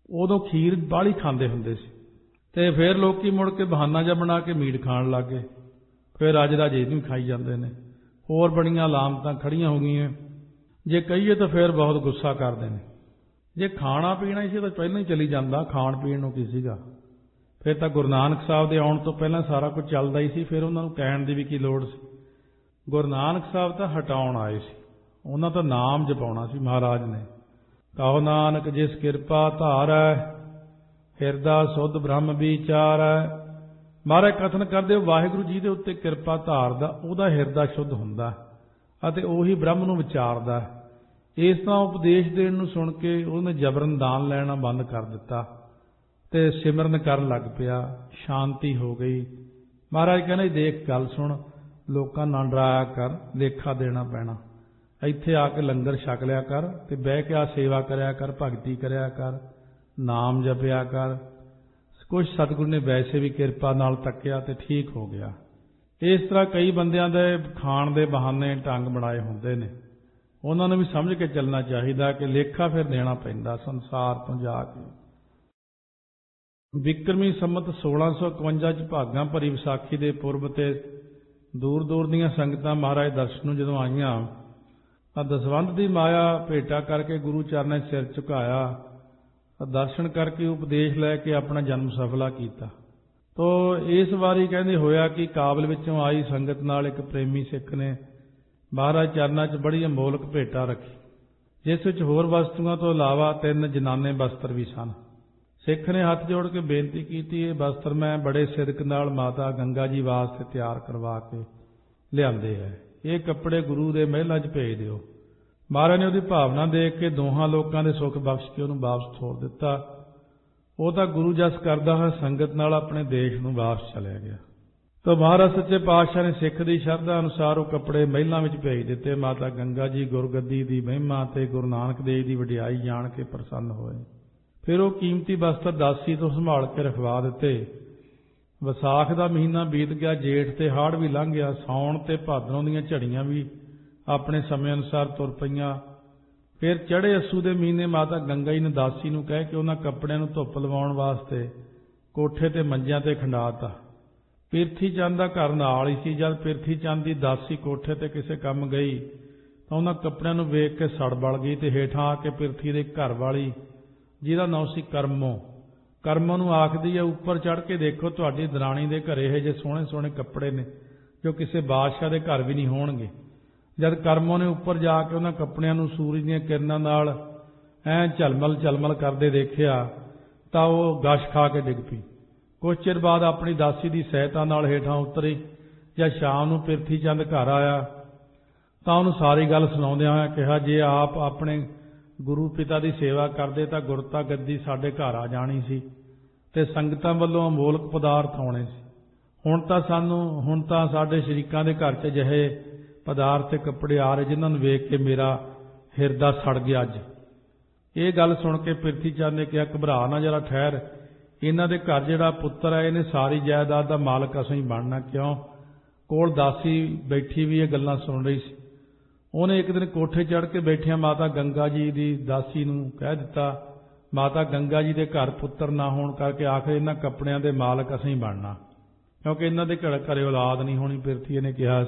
ਉਦੋਂ ਖੀਰ ਬਾਹਲੀ ਖਾਂਦੇ ਹੁੰਦੇ ਸੀ ਤੇ ਫਿਰ ਲੋਕੀ ਮੁੜ ਕੇ ਬਹਾਨਾ ਜਿਹਾ ਬਣਾ ਕੇ ਮੀਟ ਖਾਣ ਲੱਗ ਗਏ। ਫਿਰ ਅੱਜ ਰਾਜੇ ਨੂੰ ਖਾਈ ਜਾਂਦੇ ਨੇ। ਹੋਰ ਬੜੀਆਂ ਲਾਮਤਾਂ ਖੜੀਆਂ ਹੋ ਗਈਆਂ। ਜੇ ਕਹੀਏ ਤਾਂ ਫਿਰ ਬਹੁਤ ਗੁੱਸਾ ਕਰਦੇ ਨੇ। ਜੇ ਖਾਣਾ ਪੀਣਾ ਹੀ ਸੀ ਤਾਂ ਪਹਿਲਾਂ ਹੀ ਚਲੀ ਜਾਂਦਾ, ਖਾਣ ਪੀਣ ਨੂੰ ਕੀ ਸੀਗਾ। ਫਿਰ ਤਾਂ ਗੁਰੂ ਨਾਨਕ ਸਾਹਿਬ ਦੇ ਆਉਣ ਤੋਂ ਪਹਿਲਾਂ ਸਾਰਾ ਕੁਝ ਚੱਲਦਾ ਹੀ ਸੀ, ਫਿਰ ਉਹਨਾਂ ਨੂੰ ਕਹਿਣ ਦੀ ਵੀ ਕੀ ਲੋੜ ਸੀ। ਗੁਰੂ ਨਾਨਕ ਸਾਹਿਬ ਤਾਂ ਹਟਾਉਣ ਆਏ ਸੀ, ਉਹਨਾਂ ਤਾਂ ਨਾਮ ਜਪਾਉਣਾ ਸੀ ਮਹਾਰਾਜ ਨੇ। ਕਹੋ ਨਾਨਕ ਜਿਸ ਕਿਰਪਾ ਧਾਰੈ, ਹਿਰਦਾ ਸੁਧ ਬ੍ਰਹਮ ਵਿਚਾਰੈ। ਮਹਾਰਾਜ ਕਥਨ ਕਰਦੇ ਹੋ ਵਾਹਿਗੁਰੂ ਜੀ ਦੇ ਉੱਤੇ ਕਿਰਪਾ ਧਾਰਦਾ, ਉਹਦਾ ਹਿਰਦਾ ਸ਼ੁੱਧ ਹੁੰਦਾ ਅਤੇ ਉਹੀ ਬ੍ਰਹਮ ਨੂੰ ਵਿਚਾਰਦਾ। ਇਸ ਤਰ੍ਹਾਂ ਉਪਦੇਸ਼ ਦੇਣ ਨੂੰ ਸੁਣ ਕੇ ਉਹਨੇ ਜਬਰਨ ਦਾਨ ਲੈਣਾ ਬੰਦ ਕਰ ਦਿੱਤਾ ਤੇ ਸਿਮਰਨ ਕਰਨ ਲੱਗ ਪਿਆ। ਸ਼ਾਂਤੀ ਹੋ ਗਈ। ਮਹਾਰਾਜ ਕਹਿੰਦੇ ਦੇਖ ਗੱਲ ਸੁਣ, ਲੋਕਾਂ ਨਾਲ ਡਰਾਇਆ ਕਰ, ਲੇਖਾ ਦੇਣਾ ਪੈਣਾ। ਇੱਥੇ ਆ ਕੇ ਲੰਗਰ ਛਕ ਲਿਆ ਕਰ ਤੇ ਬਹਿ ਕੇ ਆ ਸੇਵਾ ਕਰਿਆ ਕਰ, ਭਗਤੀ ਕਰਿਆ ਕਰ, ਨਾਮ ਜਪਿਆ ਕਰ। ਕੁਛ ਸਤਿਗੁਰੂ ਨੇ ਵੈਸੇ ਵੀ ਕਿਰਪਾ ਨਾਲ ਤੱਕਿਆ ਤੇ ਠੀਕ ਹੋ ਗਿਆ। ਇਸ ਤਰ੍ਹਾਂ ਕਈ ਬੰਦਿਆਂ ਦੇ ਖਾਣ ਦੇ ਬਹਾਨੇ ਢੰਗ ਬਣਾਏ ਹੁੰਦੇ ਨੇ। ਉਹਨਾਂ ਨੂੰ ਵੀ ਸਮਝ ਕੇ ਚੱਲਣਾ ਚਾਹੀਦਾ ਕਿ ਲੇਖਾ ਫਿਰ ਦੇਣਾ ਪੈਂਦਾ ਸੰਸਾਰ ਤੋਂ ਜਾ ਕੇ। ਵਿਕਰਮੀ ਸੰਮਤ ਸੋਲਾਂ ਸੌ ਇਕਵੰਜਾ ਚ ਭਾਗਾਂ ਭਰੀ ਵਿਸਾਖੀ ਦੇ ਪੁਰਬ ਤੇ ਦੂਰ ਦੂਰ ਦੀਆਂ ਸੰਗਤਾਂ ਮਹਾਰਾਜ ਦਰਸ਼ਨ ਨੂੰ ਜਦੋਂ ਆਈਆਂ ਤਾਂ ਦਸਵੰਧ ਦੀ ਮਾਇਆ ਭੇਟਾ ਕਰਕੇ ਗੁਰੂ ਚਰਨਾਂ 'ਚ ਸਿਰ ਝੁਕਾਇਆ। ਦਰਸ਼ਨ ਕਰਕੇ ਉਪਦੇਸ਼ ਲੈ ਕੇ ਆਪਣਾ ਜਨਮ ਸਫਲਾ ਕੀਤਾ। ਤੋ ਇਸ ਵਾਰੀ ਕਹਿੰਦੇ ਹੋਇਆ ਕਿ ਕਾਬਲ ਵਿੱਚੋਂ ਆਈ ਸੰਗਤ ਨਾਲ ਇੱਕ ਪ੍ਰੇਮੀ ਸਿੱਖ ਨੇ ਮਹਾਰਾਜ ਚਰਨਾਂ 'ਚ ਬੜੀ ਅਮੋਲਕ ਭੇਟਾ ਰੱਖੀ, ਜਿਸ ਵਿੱਚ ਹੋਰ ਵਸਤੂਆਂ ਤੋਂ ਇਲਾਵਾ ਤਿੰਨ ਜਨਾਨੇ ਬਸਤਰ ਵੀ ਸਨ। ਸਿੱਖ ਨੇ ਹੱਥ ਜੋੜ ਕੇ ਬੇਨਤੀ ਕੀਤੀ, ਇਹ ਬਸਤਰ ਮੈਂ ਬੜੇ ਸਿਦਕ ਨਾਲ ਮਾਤਾ ਗੰਗਾ ਜੀ ਵਾਸਤੇ ਤਿਆਰ ਕਰਵਾ ਕੇ ਲਿਆਂਦੇ ਹੈ, ਇਹ ਕੱਪੜੇ ਗੁਰੂ ਦੇ ਮਹਿਲਾਂ 'ਚ ਭੇਜ ਦਿਓ। ਮਹਾਰਾਜ ਨੇ ਉਹਦੀ ਭਾਵਨਾ ਦੇਖ ਕੇ ਦੋਹਾਂ ਲੋਕਾਂ ਦੇ ਸੁੱਖ ਬਖਸ਼ ਕੇ ਉਹਨੂੰ ਵਾਪਸ ਤੋਰ ਦਿੱਤਾ। ਉਹ ਤਾਂ ਗੁਰੂ ਜਸ ਕਰਦਾ ਹੋਇਆ ਸੰਗਤ ਨਾਲ ਆਪਣੇ ਦੇਸ਼ ਨੂੰ ਵਾਪਸ ਚਲਿਆ ਗਿਆ। ਤਾਂ ਮਹਾਰਾਜ ਸੱਚੇ ਪਾਤਸ਼ਾਹ ਨੇ ਸਿੱਖ ਦੀ ਸ਼ਰਧਾ ਅਨੁਸਾਰ ਉਹ ਕੱਪੜੇ ਮਹਿਲਾਂ ਵਿੱਚ ਭੇਜ ਦਿੱਤੇ। ਮਾਤਾ ਗੰਗਾ ਜੀ ਗੁਰਗੱਦੀ ਦੀ ਮਹਿਮਾ ਤੇ ਗੁਰੂ ਨਾਨਕ ਦੇਵ ਦੀ ਵਡਿਆਈ ਜਾਣ ਕੇ ਪ੍ਰਸੰਨ ਹੋਏ। ਫਿਰ ਉਹ ਕੀਮਤੀ ਬਸਤਰ ਦਾਸੀ ਤੋਂ ਸੰਭਾਲ ਕੇ ਰਖਵਾ ਦਿੱਤੇ। ਵਿਸਾਖ ਦਾ ਮਹੀਨਾ ਬੀਤ ਗਿਆ, ਜੇਠ ਤੇ ਹਾੜ ਵੀ ਲੰਘ ਗਿਆ, ਸਾਉਣ ਤੇ ਭਾਦਰੋਂ ਦੀਆਂ ਝੜੀਆਂ ਵੀ ਆਪਣੇ ਸਮੇਂ ਅਨੁਸਾਰ ਤੁਰ ਪਈਆਂ। ਫਿਰ ਚੜ੍ਹੇ ਅੱਸੂ ਦੇ ਮਹੀਨੇ ਮਾਤਾ ਗੰਗਾ ਜੀ ਨੇ ਦਾਸੀ ਨੂੰ ਕਹਿ ਕੇ ਉਹਨਾਂ ਕੱਪੜਿਆਂ ਨੂੰ ਧੁੱਪ ਲਵਾਉਣ ਵਾਸਤੇ ਕੋਠੇ ਤੇ ਮੰਜਿਆਂ ਤੇ ਖੰਡਾਤਾ। ਪਿਰਥੀ ਚੰਦ ਦਾ ਘਰ ਨਾਲ ਹੀ ਸੀ। ਜਦ ਪਿਰਥੀ ਚੰਦ ਦੀ ਦਾਸੀ ਕੋਠੇ ਤੇ ਕਿਸੇ ਕੰਮ ਗਈ ਤਾਂ ਉਹਨਾਂ ਕੱਪੜਿਆਂ ਨੂੰ ਵੇਖ ਕੇ ਸੜ ਬਲ ਗਈ ਤੇ ਹੇਠਾਂ ਆ ਕੇ ਪਿਰਥੀ ਦੇ ਘਰ ਵਾਲੀ, ਜਿਹਦਾ ਨਾਂ ਸੀ ਕਰਮੋ, ਕਰਮੋ ਨੂੰ ਆਖਦੀ ਹੈ, ਉੱਪਰ ਚੜ੍ਹ ਕੇ ਦੇਖੋ ਤੁਹਾਡੀ ਦਰਾਣੀ ਦੇ ਘਰੇ ਇਹ ਜੇ ਸੋਹਣੇ ਸੋਹਣੇ ਕੱਪੜੇ ਨੇ ਜੋ ਕਿਸੇ ਬਾਦਸ਼ਾਹ ਦੇ ਘਰ ਵੀ ਨਹੀਂ ਹੋਣਗੇ। ਜਦ ਕਰਮੋ ਨੇ ਉੱਪਰ ਜਾ ਕੇ ਉਹਨਾਂ ਕੱਪੜਿਆਂ ਨੂੰ ਸੂਰਜ ਦੀਆਂ ਕਿਰਨਾਂ ਨਾਲ ਐਂ ਝਲਮਲ ਝਲਮਲ ਕਰਦੇ ਦੇਖਿਆ ਤਾਂ ਉਹ ਗਸ਼ ਖਾ ਕੇ ਡਿੱਗ ਪਈ। ਕੁਝ ਚਿਰ ਬਾਅਦ ਆਪਣੀ ਦਾਸੀ ਦੀ ਸਹਾਇਤਾ ਨਾਲ ਹੇਠਾਂ ਉਤਰੀ। ਜਦ ਸ਼ਾਮ ਨੂੰ ਪਿਰਥੀ ਚੰਦ ਘਰ ਆਇਆ ਤਾਂ ਉਹਨੂੰ ਸਾਰੀ ਗੱਲ ਸੁਣਾਉਂਦਿਆਂ ਹੋਇਆ ਕਿਹਾ, ਜੇ ਆਪ ਆਪਣੇ ਗੁਰੂ ਪਿਤਾ ਦੀ ਸੇਵਾ ਕਰਦੇ ਤਾਂ ਗੁਰਤਾ ਗੱਦੀ ਸਾਡੇ ਘਰ ਆ ਜਾਣੀ ਸੀ ਤੇ ਸੰਗਤਾਂ ਵੱਲੋਂ ਅਮੋਲਕ ਪਦਾਰਥ ਆਉਣੇ ਸੀ। ਹੁਣ ਤਾਂ ਸਾਨੂੰ ਹੁਣ ਤਾਂ ਸਾਡੇ ਸ਼ਰੀਕਾਂ ਦੇ ਘਰ 'ਚ ਅਜਿਹੇ ਪਦਾਰਥ ਤੇ ਕੱਪੜੇ ਆ ਰਹੇ ਜਿਨ੍ਹਾਂ ਨੂੰ ਵੇਖ ਕੇ ਮੇਰਾ ਹਿਰਦਾ ਸੜ ਗਿਆ। ਅੱਜ ਇਹ ਗੱਲ ਸੁਣ ਕੇ ਪਿਰਥੀ ਚੰਦ ਨੇ ਕਿਹਾ, ਘਬਰਾ ਨਾ, ਜਰਾ ਠਹਿਰ, ਇਹਨਾਂ ਦੇ ਘਰ ਜਿਹੜਾ ਪੁੱਤਰ ਹੈ ਇਹਨੇ ਸਾਰੀ ਜਾਇਦਾਦ ਦਾ ਮਾਲਕ ਅਸੀਂ ਬਣਨਾ। ਕਿਉਂ? ਕੋਲ ਦਾਸੀ ਬੈਠੀ ਵੀ ਇਹ ਗੱਲਾਂ ਸੁਣ ਰਹੀ ਸੀ। ਉਹਨੇ ਇੱਕ ਦਿਨ ਕੋਠੇ ਚੜ੍ਹ ਕੇ ਬੈਠਿਆਂ ਮਾਤਾ ਗੰਗਾ ਜੀ ਦੀ ਦਾਸੀ ਨੂੰ ਕਹਿ ਦਿੱਤਾ, ਮਾਤਾ ਗੰਗਾ ਜੀ ਦੇ ਘਰ ਪੁੱਤਰ ਨਾ ਹੋਣ ਕਰਕੇ ਆਖਰ ਇਹਨਾਂ ਕੱਪੜਿਆਂ ਦੇ ਮਾਲਕ ਅਸੀਂ ਬਣਨਾ, ਕਿਉਂਕਿ ਇਹਨਾਂ ਦੇ ਘਰ ਘਰੇ ਔਲਾਦ ਨਹੀਂ ਹੋਣੀ। ਪਿਰਥੀ ਨੇ ਕਿਹਾ।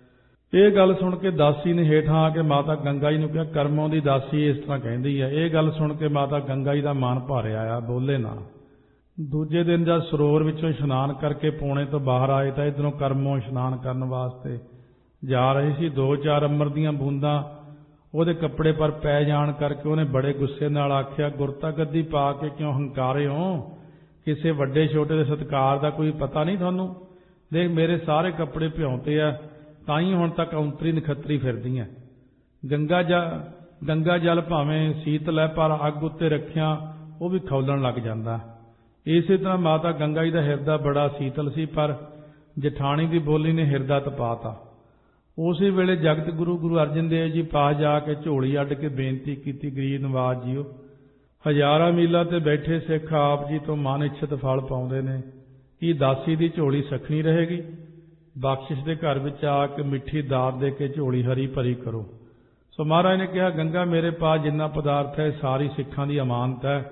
ਇਹ ਗੱਲ ਸੁਣ ਕੇ ਦਾਸੀ ਨੇ ਹੇਠਾਂ ਆ ਕੇ ਮਾਤਾ ਗੰਗਾ ਜੀ ਨੂੰ ਕਿਹਾ, ਕਰਮੋਂ ਦੀ ਦਾਸੀ ਇਸ ਤਰ੍ਹਾਂ ਕਹਿੰਦੀ ਹੈ। ਇਹ ਗੱਲ ਸੁਣ ਕੇ ਮਾਤਾ ਗੰਗਾ ਜੀ ਦਾ ਮਨ ਭਾਰਿਆ ਆਇਆ, ਬੋਲੇ ਨਾ। ਦੂਜੇ ਦਿਨ ਜਦ ਸਰੋਵਰ ਵਿੱਚੋਂ ਇਸ਼ਨਾਨ ਕਰਕੇ ਪੌਣੇ ਤੋਂ ਬਾਹਰ ਆਏ ਤਾਂ ਇੱਧਰੋਂ ਕਰਮੋਂ ਇਸ਼ਨਾਨ ਕਰਨ ਵਾਸਤੇ ਜਾ ਰਹੇ ਸੀ। ਦੋ ਚਾਰ ਅੰਮ੍ਰਿਤ ਦੀਆਂ ਬੂੰਦਾਂ ਉਹਦੇ ਕੱਪੜੇ ਪਰ ਪੈ ਜਾਣ ਕਰਕੇ ਉਹਨੇ ਬੜੇ ਗੁੱਸੇ ਨਾਲ ਆਖਿਆ, ਗੁਰਤਾ ਗੱਦੀ ਪਾ ਕੇ ਕਿਉਂ ਹੰਕਾਰੇ ਹੋ? ਕਿਸੇ ਵੱਡੇ ਛੋਟੇ ਦੇ ਸਤਿਕਾਰ ਦਾ ਕੋਈ ਪਤਾ ਨਹੀਂ ਤੁਹਾਨੂੰ? ਦੇਖ ਮੇਰੇ ਸਾਰੇ ਕੱਪੜੇ ਭਿਉਂਤੇ ਆ, ਤਾਂ ਹੀ ਹੁਣ ਤੱਕ ਔਂਤਰੀ ਨਖੱਤਰੀ ਫਿਰਦੀ ਹੈ। ਗੰਗਾ ਜ ਗੰਗਾ ਜਲ ਭਾਵੇਂ ਸੀਤਲ ਹੈ ਪਰ ਅੱਗ ਉੱਤੇ ਰੱਖਿਆ ਉਹ ਵੀ ਖੌਲਣ ਲੱਗ ਜਾਂਦਾ। ਇਸੇ ਤਰ੍ਹਾਂ ਮਾਤਾ ਗੰਗਾ ਜੀ ਦਾ ਹਿਰਦਾ ਬੜਾ ਸੀਤਲ ਸੀ, ਪਰ ਜਠਾਣੀ ਦੀ ਬੋਲੀ ਨੇ ਹਿਰਦਾ ਤਪਾਤਾ। ਉਸੇ ਵੇਲੇ ਜਗਤ ਗੁਰੂ ਗੁਰੂ ਅਰਜਨ ਦੇਵ ਜੀ ਪਾਸ ਜਾ ਕੇ ਝੋਲੀ ਅੱਡ ਕੇ ਬੇਨਤੀ ਕੀਤੀ, ਗਰੀਬ ਨਵਾਜ ਜੀਓ, ਹਜ਼ਾਰਾਂ ਮੀਲਾਂ ਤੇ ਬੈਠੇ ਸਿੱਖ ਆਪ ਜੀ ਤੋਂ ਮਨ ਇੱਛਤ ਫਲ ਪਾਉਂਦੇ ਨੇ, ਕੀ ਦਾਸੀ ਦੀ ਝੋਲੀ ਸਖਣੀ ਰਹੇਗੀ? ਬਖਸ਼ਿਸ਼ ਦੇ ਘਰ ਵਿੱਚ ਆ ਕੇ ਮਿੱਠੀ ਦਾਤ ਦੇ ਕੇ ਝੋਲੀ ਹਰੀ ਭਰੀ ਕਰੋ। ਸੋ ਮਹਾਰਾਜ ਨੇ ਕਿਹਾ, ਗੰਗਾ ਮੇਰੇ ਪਾਸ ਜਿੰਨਾ ਪਦਾਰਥ ਹੈ ਸਾਰੀ ਸਿੱਖਾਂ ਦੀ ਅਮਾਨਤ ਹੈ,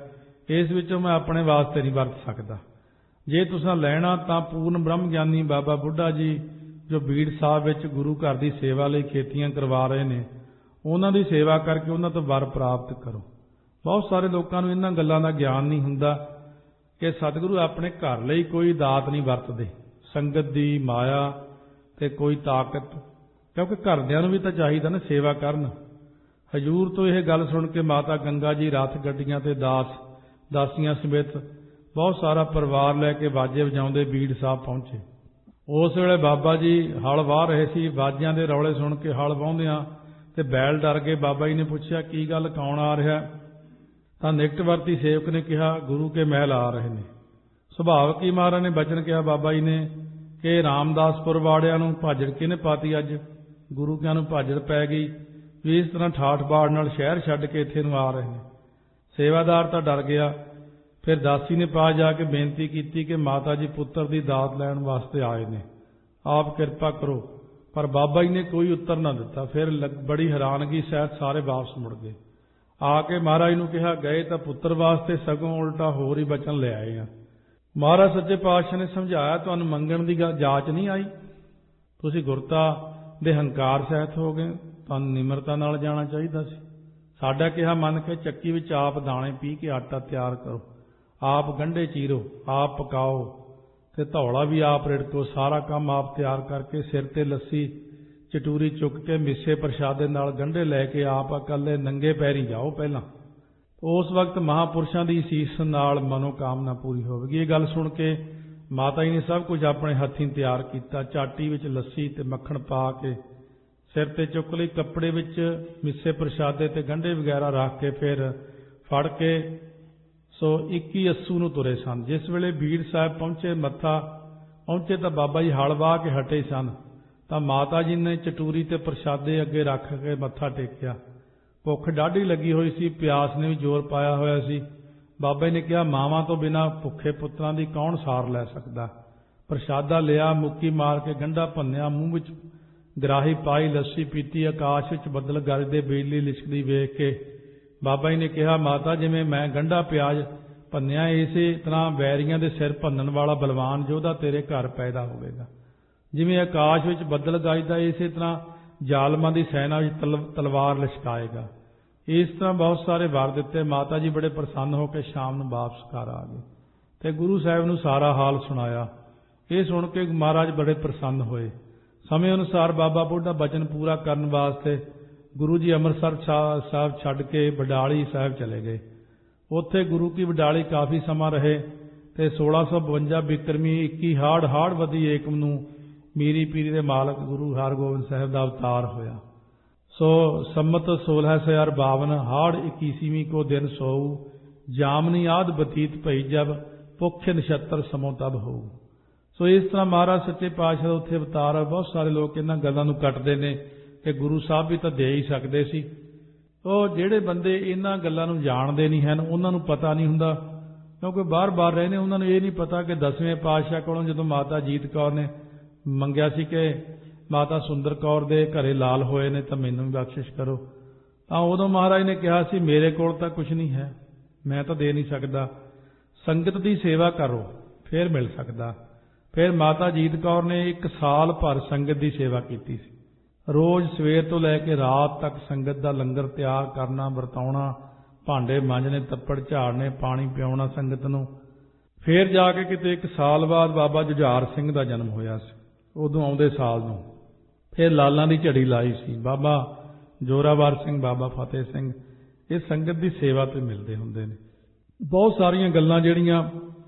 इस विचों मैं अपने वास्ते नहीं वरत सकदा। जे तुसां लैना तां पूर्ण ब्रह्म ज्ञानी बाबा बुढ़ा जी जो बीड़ साहब विच गुरु घर की सेवा लई खेतियां करवा रहे ने, उन्हां दी सेवा करके उन्हां तो वर प्राप्त करो। बहुत सारे लोगों नूं इन्हां गल्लां दा ज्ञान नहीं हुंदा कि सतगुरु अपने घर लई कोई दात नहीं वरतदे, संगत दी माया ते कोई ताकत, क्योंकि घरदियां नूं भी तां चाहीदा ना सेवा करन। हजूर तो यह गल सुन के माता गंगा जी रथ गड्डियां ते दास दासियां समेत बहुत सारा परिवार लैके बाजे वजाउंदे बीड़ साहब पहुंचे। उस वेले बाबा जी हल वाह रहे सी। बाजियां दे रौले सुन के हल वाहुंदियां ते बैल डर गए। बाबा जी ने पुछया की गल कौन आ रहा? तां निकटवर्ती सेवक ने कहा गुरु के महल आ रहे ने। सुभावक ही महाराज ने बचन कहा बाबा जी ने कि रामदासपुर वाड़ियां नूं भाजड़ किहने पाती? अज गुरु कियां नूं भाजड़ पै गई भी इस तरह ठाठ बाड़ नाल शहर छड्ड के इत्थे नूं आ रहे ने। सेवादार तां डर गया। फिर दासी ने पास जाके बेनती की कि माता जी पुत्र की दात लैण वास्ते आए ने, आप कृपा करो। पर बाबा जी ने कोई उत्तर ना दिता। फिर बड़ी हैरानगी सहित सारे वापस मुड़ गए। आके महाराज नूं कहा गए तो पुत्र वास्ते सगों उल्टा होर ही बचन ले आए हैं। महाराज सच्चे पातशाह ने समझाया तुहानूं मंगण की जाच नहीं आई, तुसीं गुरता दे हंकार सहित हो गए, तुहानूं निमरता नाल जाना चाहिदा सी। साडा कहा मन के चक्की विच आप दाणे पी के आटा तैयार करो, आप गंढे चीरो, आप पकाओ ते धौला भी आप रिड़को, सारा काम आप तैयार करके सिर ते लस्सी चटूरी चुक के मिस्से प्रशादे नाल गंढे लैके आप अकले नंगे पैरी जाओ। पहला उस वक्त महापुरुषों की सीस नाल मनोकामना पूरी होगी। ये गल सुन के माता जी ने सब कुछ अपने हथीं तैयार किया। चाटी विच लस्सी ते मक्खण पा के सिर ते चुक लई, कपड़े विच मिस्से प्रशादे ते गंढे वगैरह रख के फिर फड़ के सो इक्की अस्सू नूं तुरे सन। जिस वेले बीड़ साहब पहुंचे मत्था पहुंचे तो बाबा जी हल वाह के हटे सन। तो माता जी ने चटूरी ते प्रशादे अगे रख के मत्था टेकिया। भुख डाढ़ी लगी हुई सी, प्यास ने भी जोर पाया होया सी। बाबा जी ने कहा मावां तो बिना भुखे पुत्रां दी कौन सार लै सकदा। प्रशादा लिया, मुक्की मार के गंढा भन्निया, मूँह विच गराही पाई, लस्सी पीती। आकाश विच बदल गरजदे बिजली लिशकदी वेख के बाबा जी ने कहा माता जिवें मैं गंढा प्याज भन्निया इसे तरह वैरियां दे सिर भन्नण वाला बलवान योधा तेरे घर पैदा होवेगा। जिवें आकाश विच बदल गरजदा इसे तरह जालमां दी सैना विच तल, तलवार लिशकाएगा। इस तरह बहुत सारे वर दिते। माता जी बड़े प्रसन्न होकर शाम नूं वापस घर आ गए ते गुरु साहिब नूं सारा हाल सुनाया। ये सुन के महाराज बड़े प्रसन्न होए। समय अनुसार बाबा बुढ़ा बचन पूरा करने वास्ते गुरु जी अमृतसर साहब छड्ड के बडाली साहब चले गए। उत्थे गुरु की बडाली काफ़ी समा रहे ते सोलह सौ बवंजा बिक्रमी इक्की हाड़ हाड़ वधी एकम नूं मीरी पीरी दे मालक गुरु हरगोबिंद साहब का अवतार होया। सो सम्मत सोलह सौ यार बावन हाड़ इक्कीसवीं को दिन सोऊ, जामनी आद बतीत भई जब भुख नछत्र समो तब होऊ। सो इस तरह महाराज सच्चे पातशाह उत्थे अवतार। बहुत सारे लोग इन्हां गल्लां नूं कटदे ने कि गुरु साहब भी तो दे ही सकते सी। तो जिहड़े बंदे इन्हां गल्लां नूं जाणदे नहीं हैं उन्हां नूं पता नहीं हुंदा, क्योंकि बार बार रहने उन्हां नूं ये नहीं पता कि दसवें पातशाह कोलों जदों माता जीत कौर ने मंगिया सी कि माता सुंदर कौर दे घरे लाल होए ने तो मैनूं भी बख्शिश करो, तां उदों महाराज ने कहा सी मेरे कोल तां कुछ नहीं है, मैं तो दे नहीं सकदा, संगत की सेवा करो फिर मिल सकदा। फिर माता जीत कौर ने एक साल भर संगत की सेवा की सी। रोज़ सवेर तो लैके रात तक संगत का लंगर तैयार करना, वरताउणा, भांडे मांजने, तप्पड़ झाड़ने, पानी पियाउणा संगत नूं। फिर जाके किते एक साल बाद बाबा जुझार सिंह का जन्म होया सी। उदों आउंदे साल नूं फिर लालां दी झड़ी लाई सी। बाबा जोरावर सिंह, बाबा फतेह सिंह ये संगत की सेवा ते मिलते हुंदे ने। बहुत सारियां गल्लां जिहड़ियां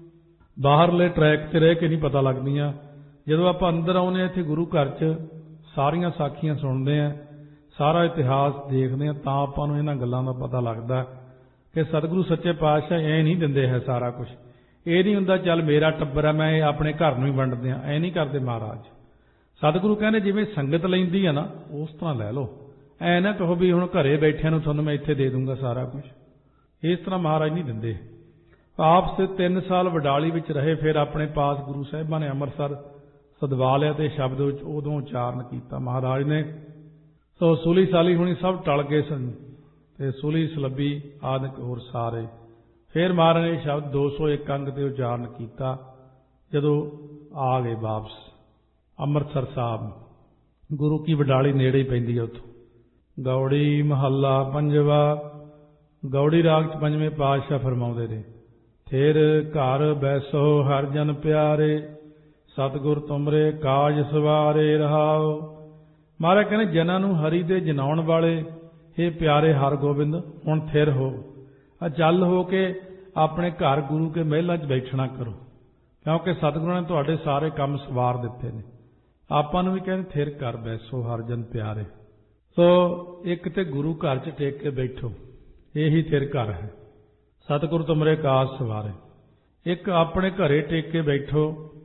बाहरले ट्रैक ते रह के नहीं पता लगदियां, जदों आपां अंदर आउंदे इत्थे गुरु घर च सारियां साखियां सुनते हैं, सारा इतिहास देखते हैं, तां आपां नूं इन्हां गल्लां दा पता लगदा कि सतगुरु सच्चे पातशाह ऐ नहीं दिंदे है सारा कुछ। ये नहीं हुंदा चल मेरा टब्बर है मैं अपने घर नूं ही वंडदे हां, ऐ नहीं करदे महाराज। सतगुरु कहने जिवें संगत लैंदी है ना उस तरह लै लो, ऐ ना कहो भी हुण घरे बैठिਆਂ ਨੂੰ ਤੁਹਾਨੂੰ मैं इत्थे दे दूंगा सारा कुछ, इस तरह महाराज नहीं दिंदे। आप से तीन साल वडाली विच रहे, फिर अपने पास गुरु साहिबां ने अमृतसर सदवा लिया ते शब्द विच उदों उचारण किया महाराज ने। तो सुली साली हुणी सब टल गए सन ते सुली सलब्बी आदि होर सारे फिर महाराज ने शब्द दो सौ एक अंग ते उच्चारण किया जदों आ गए वापस अमृतसर साहब। गुरु की वडाली नेड़े ही पैंदी है उत्थों। गौड़ी महला पंजवा। गौड़ी राग च पंजवें पातशाह फरमाउंदे ने फिर घर बैसो हर जन प्यारे सतगुर तुमरे काज सवारे रहाओ। महाराज कहने जना नूं हरि दे जनाउण वाले हे प्यारे हर गोबिंद हुण थिर हो अचल हो के अपने घर गुरु के महलों च बैठना करो क्योंकि सतगुरु ने तुहाडे सारे काम सवार दिते ने। आपां नूं भी कहंदे थिर कर बैसो हर जन प्यारे। तो एक ते गुरु घर च टेक के बैठो यही थिर घर है। सतगुरु तुमरे काज सवारे। एक अपने घरे टेक के बैठो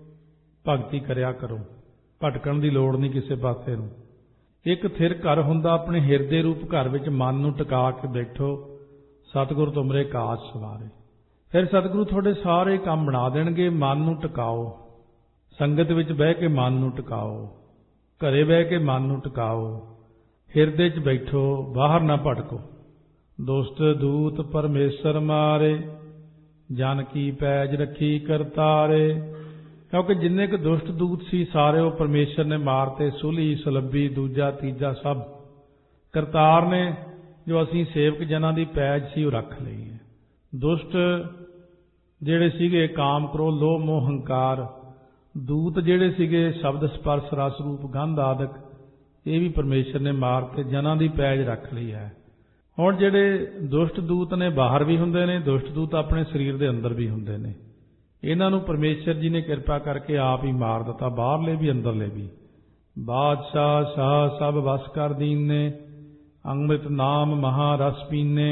भगती करया करो भटकण दी लोड़ नहीं किसी पासे नूं। एक थिर घर हुंदा अपने हिरदे रूप घर विच मन नूं टिका के बैठो सतगुरु तुमरे काज सवारे। फिर सतगुरु तुहाडे सारे काम बना देणगे। मन नूं टिकाओ संगत विच बह के मन नूं टिकाओ घरे बह के मन नूं टिकाओ हिरदे च बैठो बाहर ना भटको। दुष्ट दूत परमेश्वर मारे जन की पैज रखी करतारे। क्योंकि जिन्ने क दुष्ट दूत सी सारे वो परमेश्वर ने मारते सुली सलब्बी दूजा तीजा सब। करतार ने जो असी सेवक जना की पैज सी रख ली है। दुष्ट जेड़े सीगे काम क्रोध लोभ मोह हंकार दूत जेड़े सीगे शब्द स्पर्श रस रूप गंध आदि ये भी परमेश्वर ने मार के जना की पैज रख ली है। हुण जेड़े दुष्ट दूत ने बाहर भी हुंदे ने दुष्ट दूत अपने शरीर के अंदर भी हुंदे ने। इन्हां नूं परमेश्वर जी ने कृपा करके आप ही मार दिता बाहरले भी अंदरले भी। बादशाह शाह सब वस कर दीने अमृत नाम महारस पीने।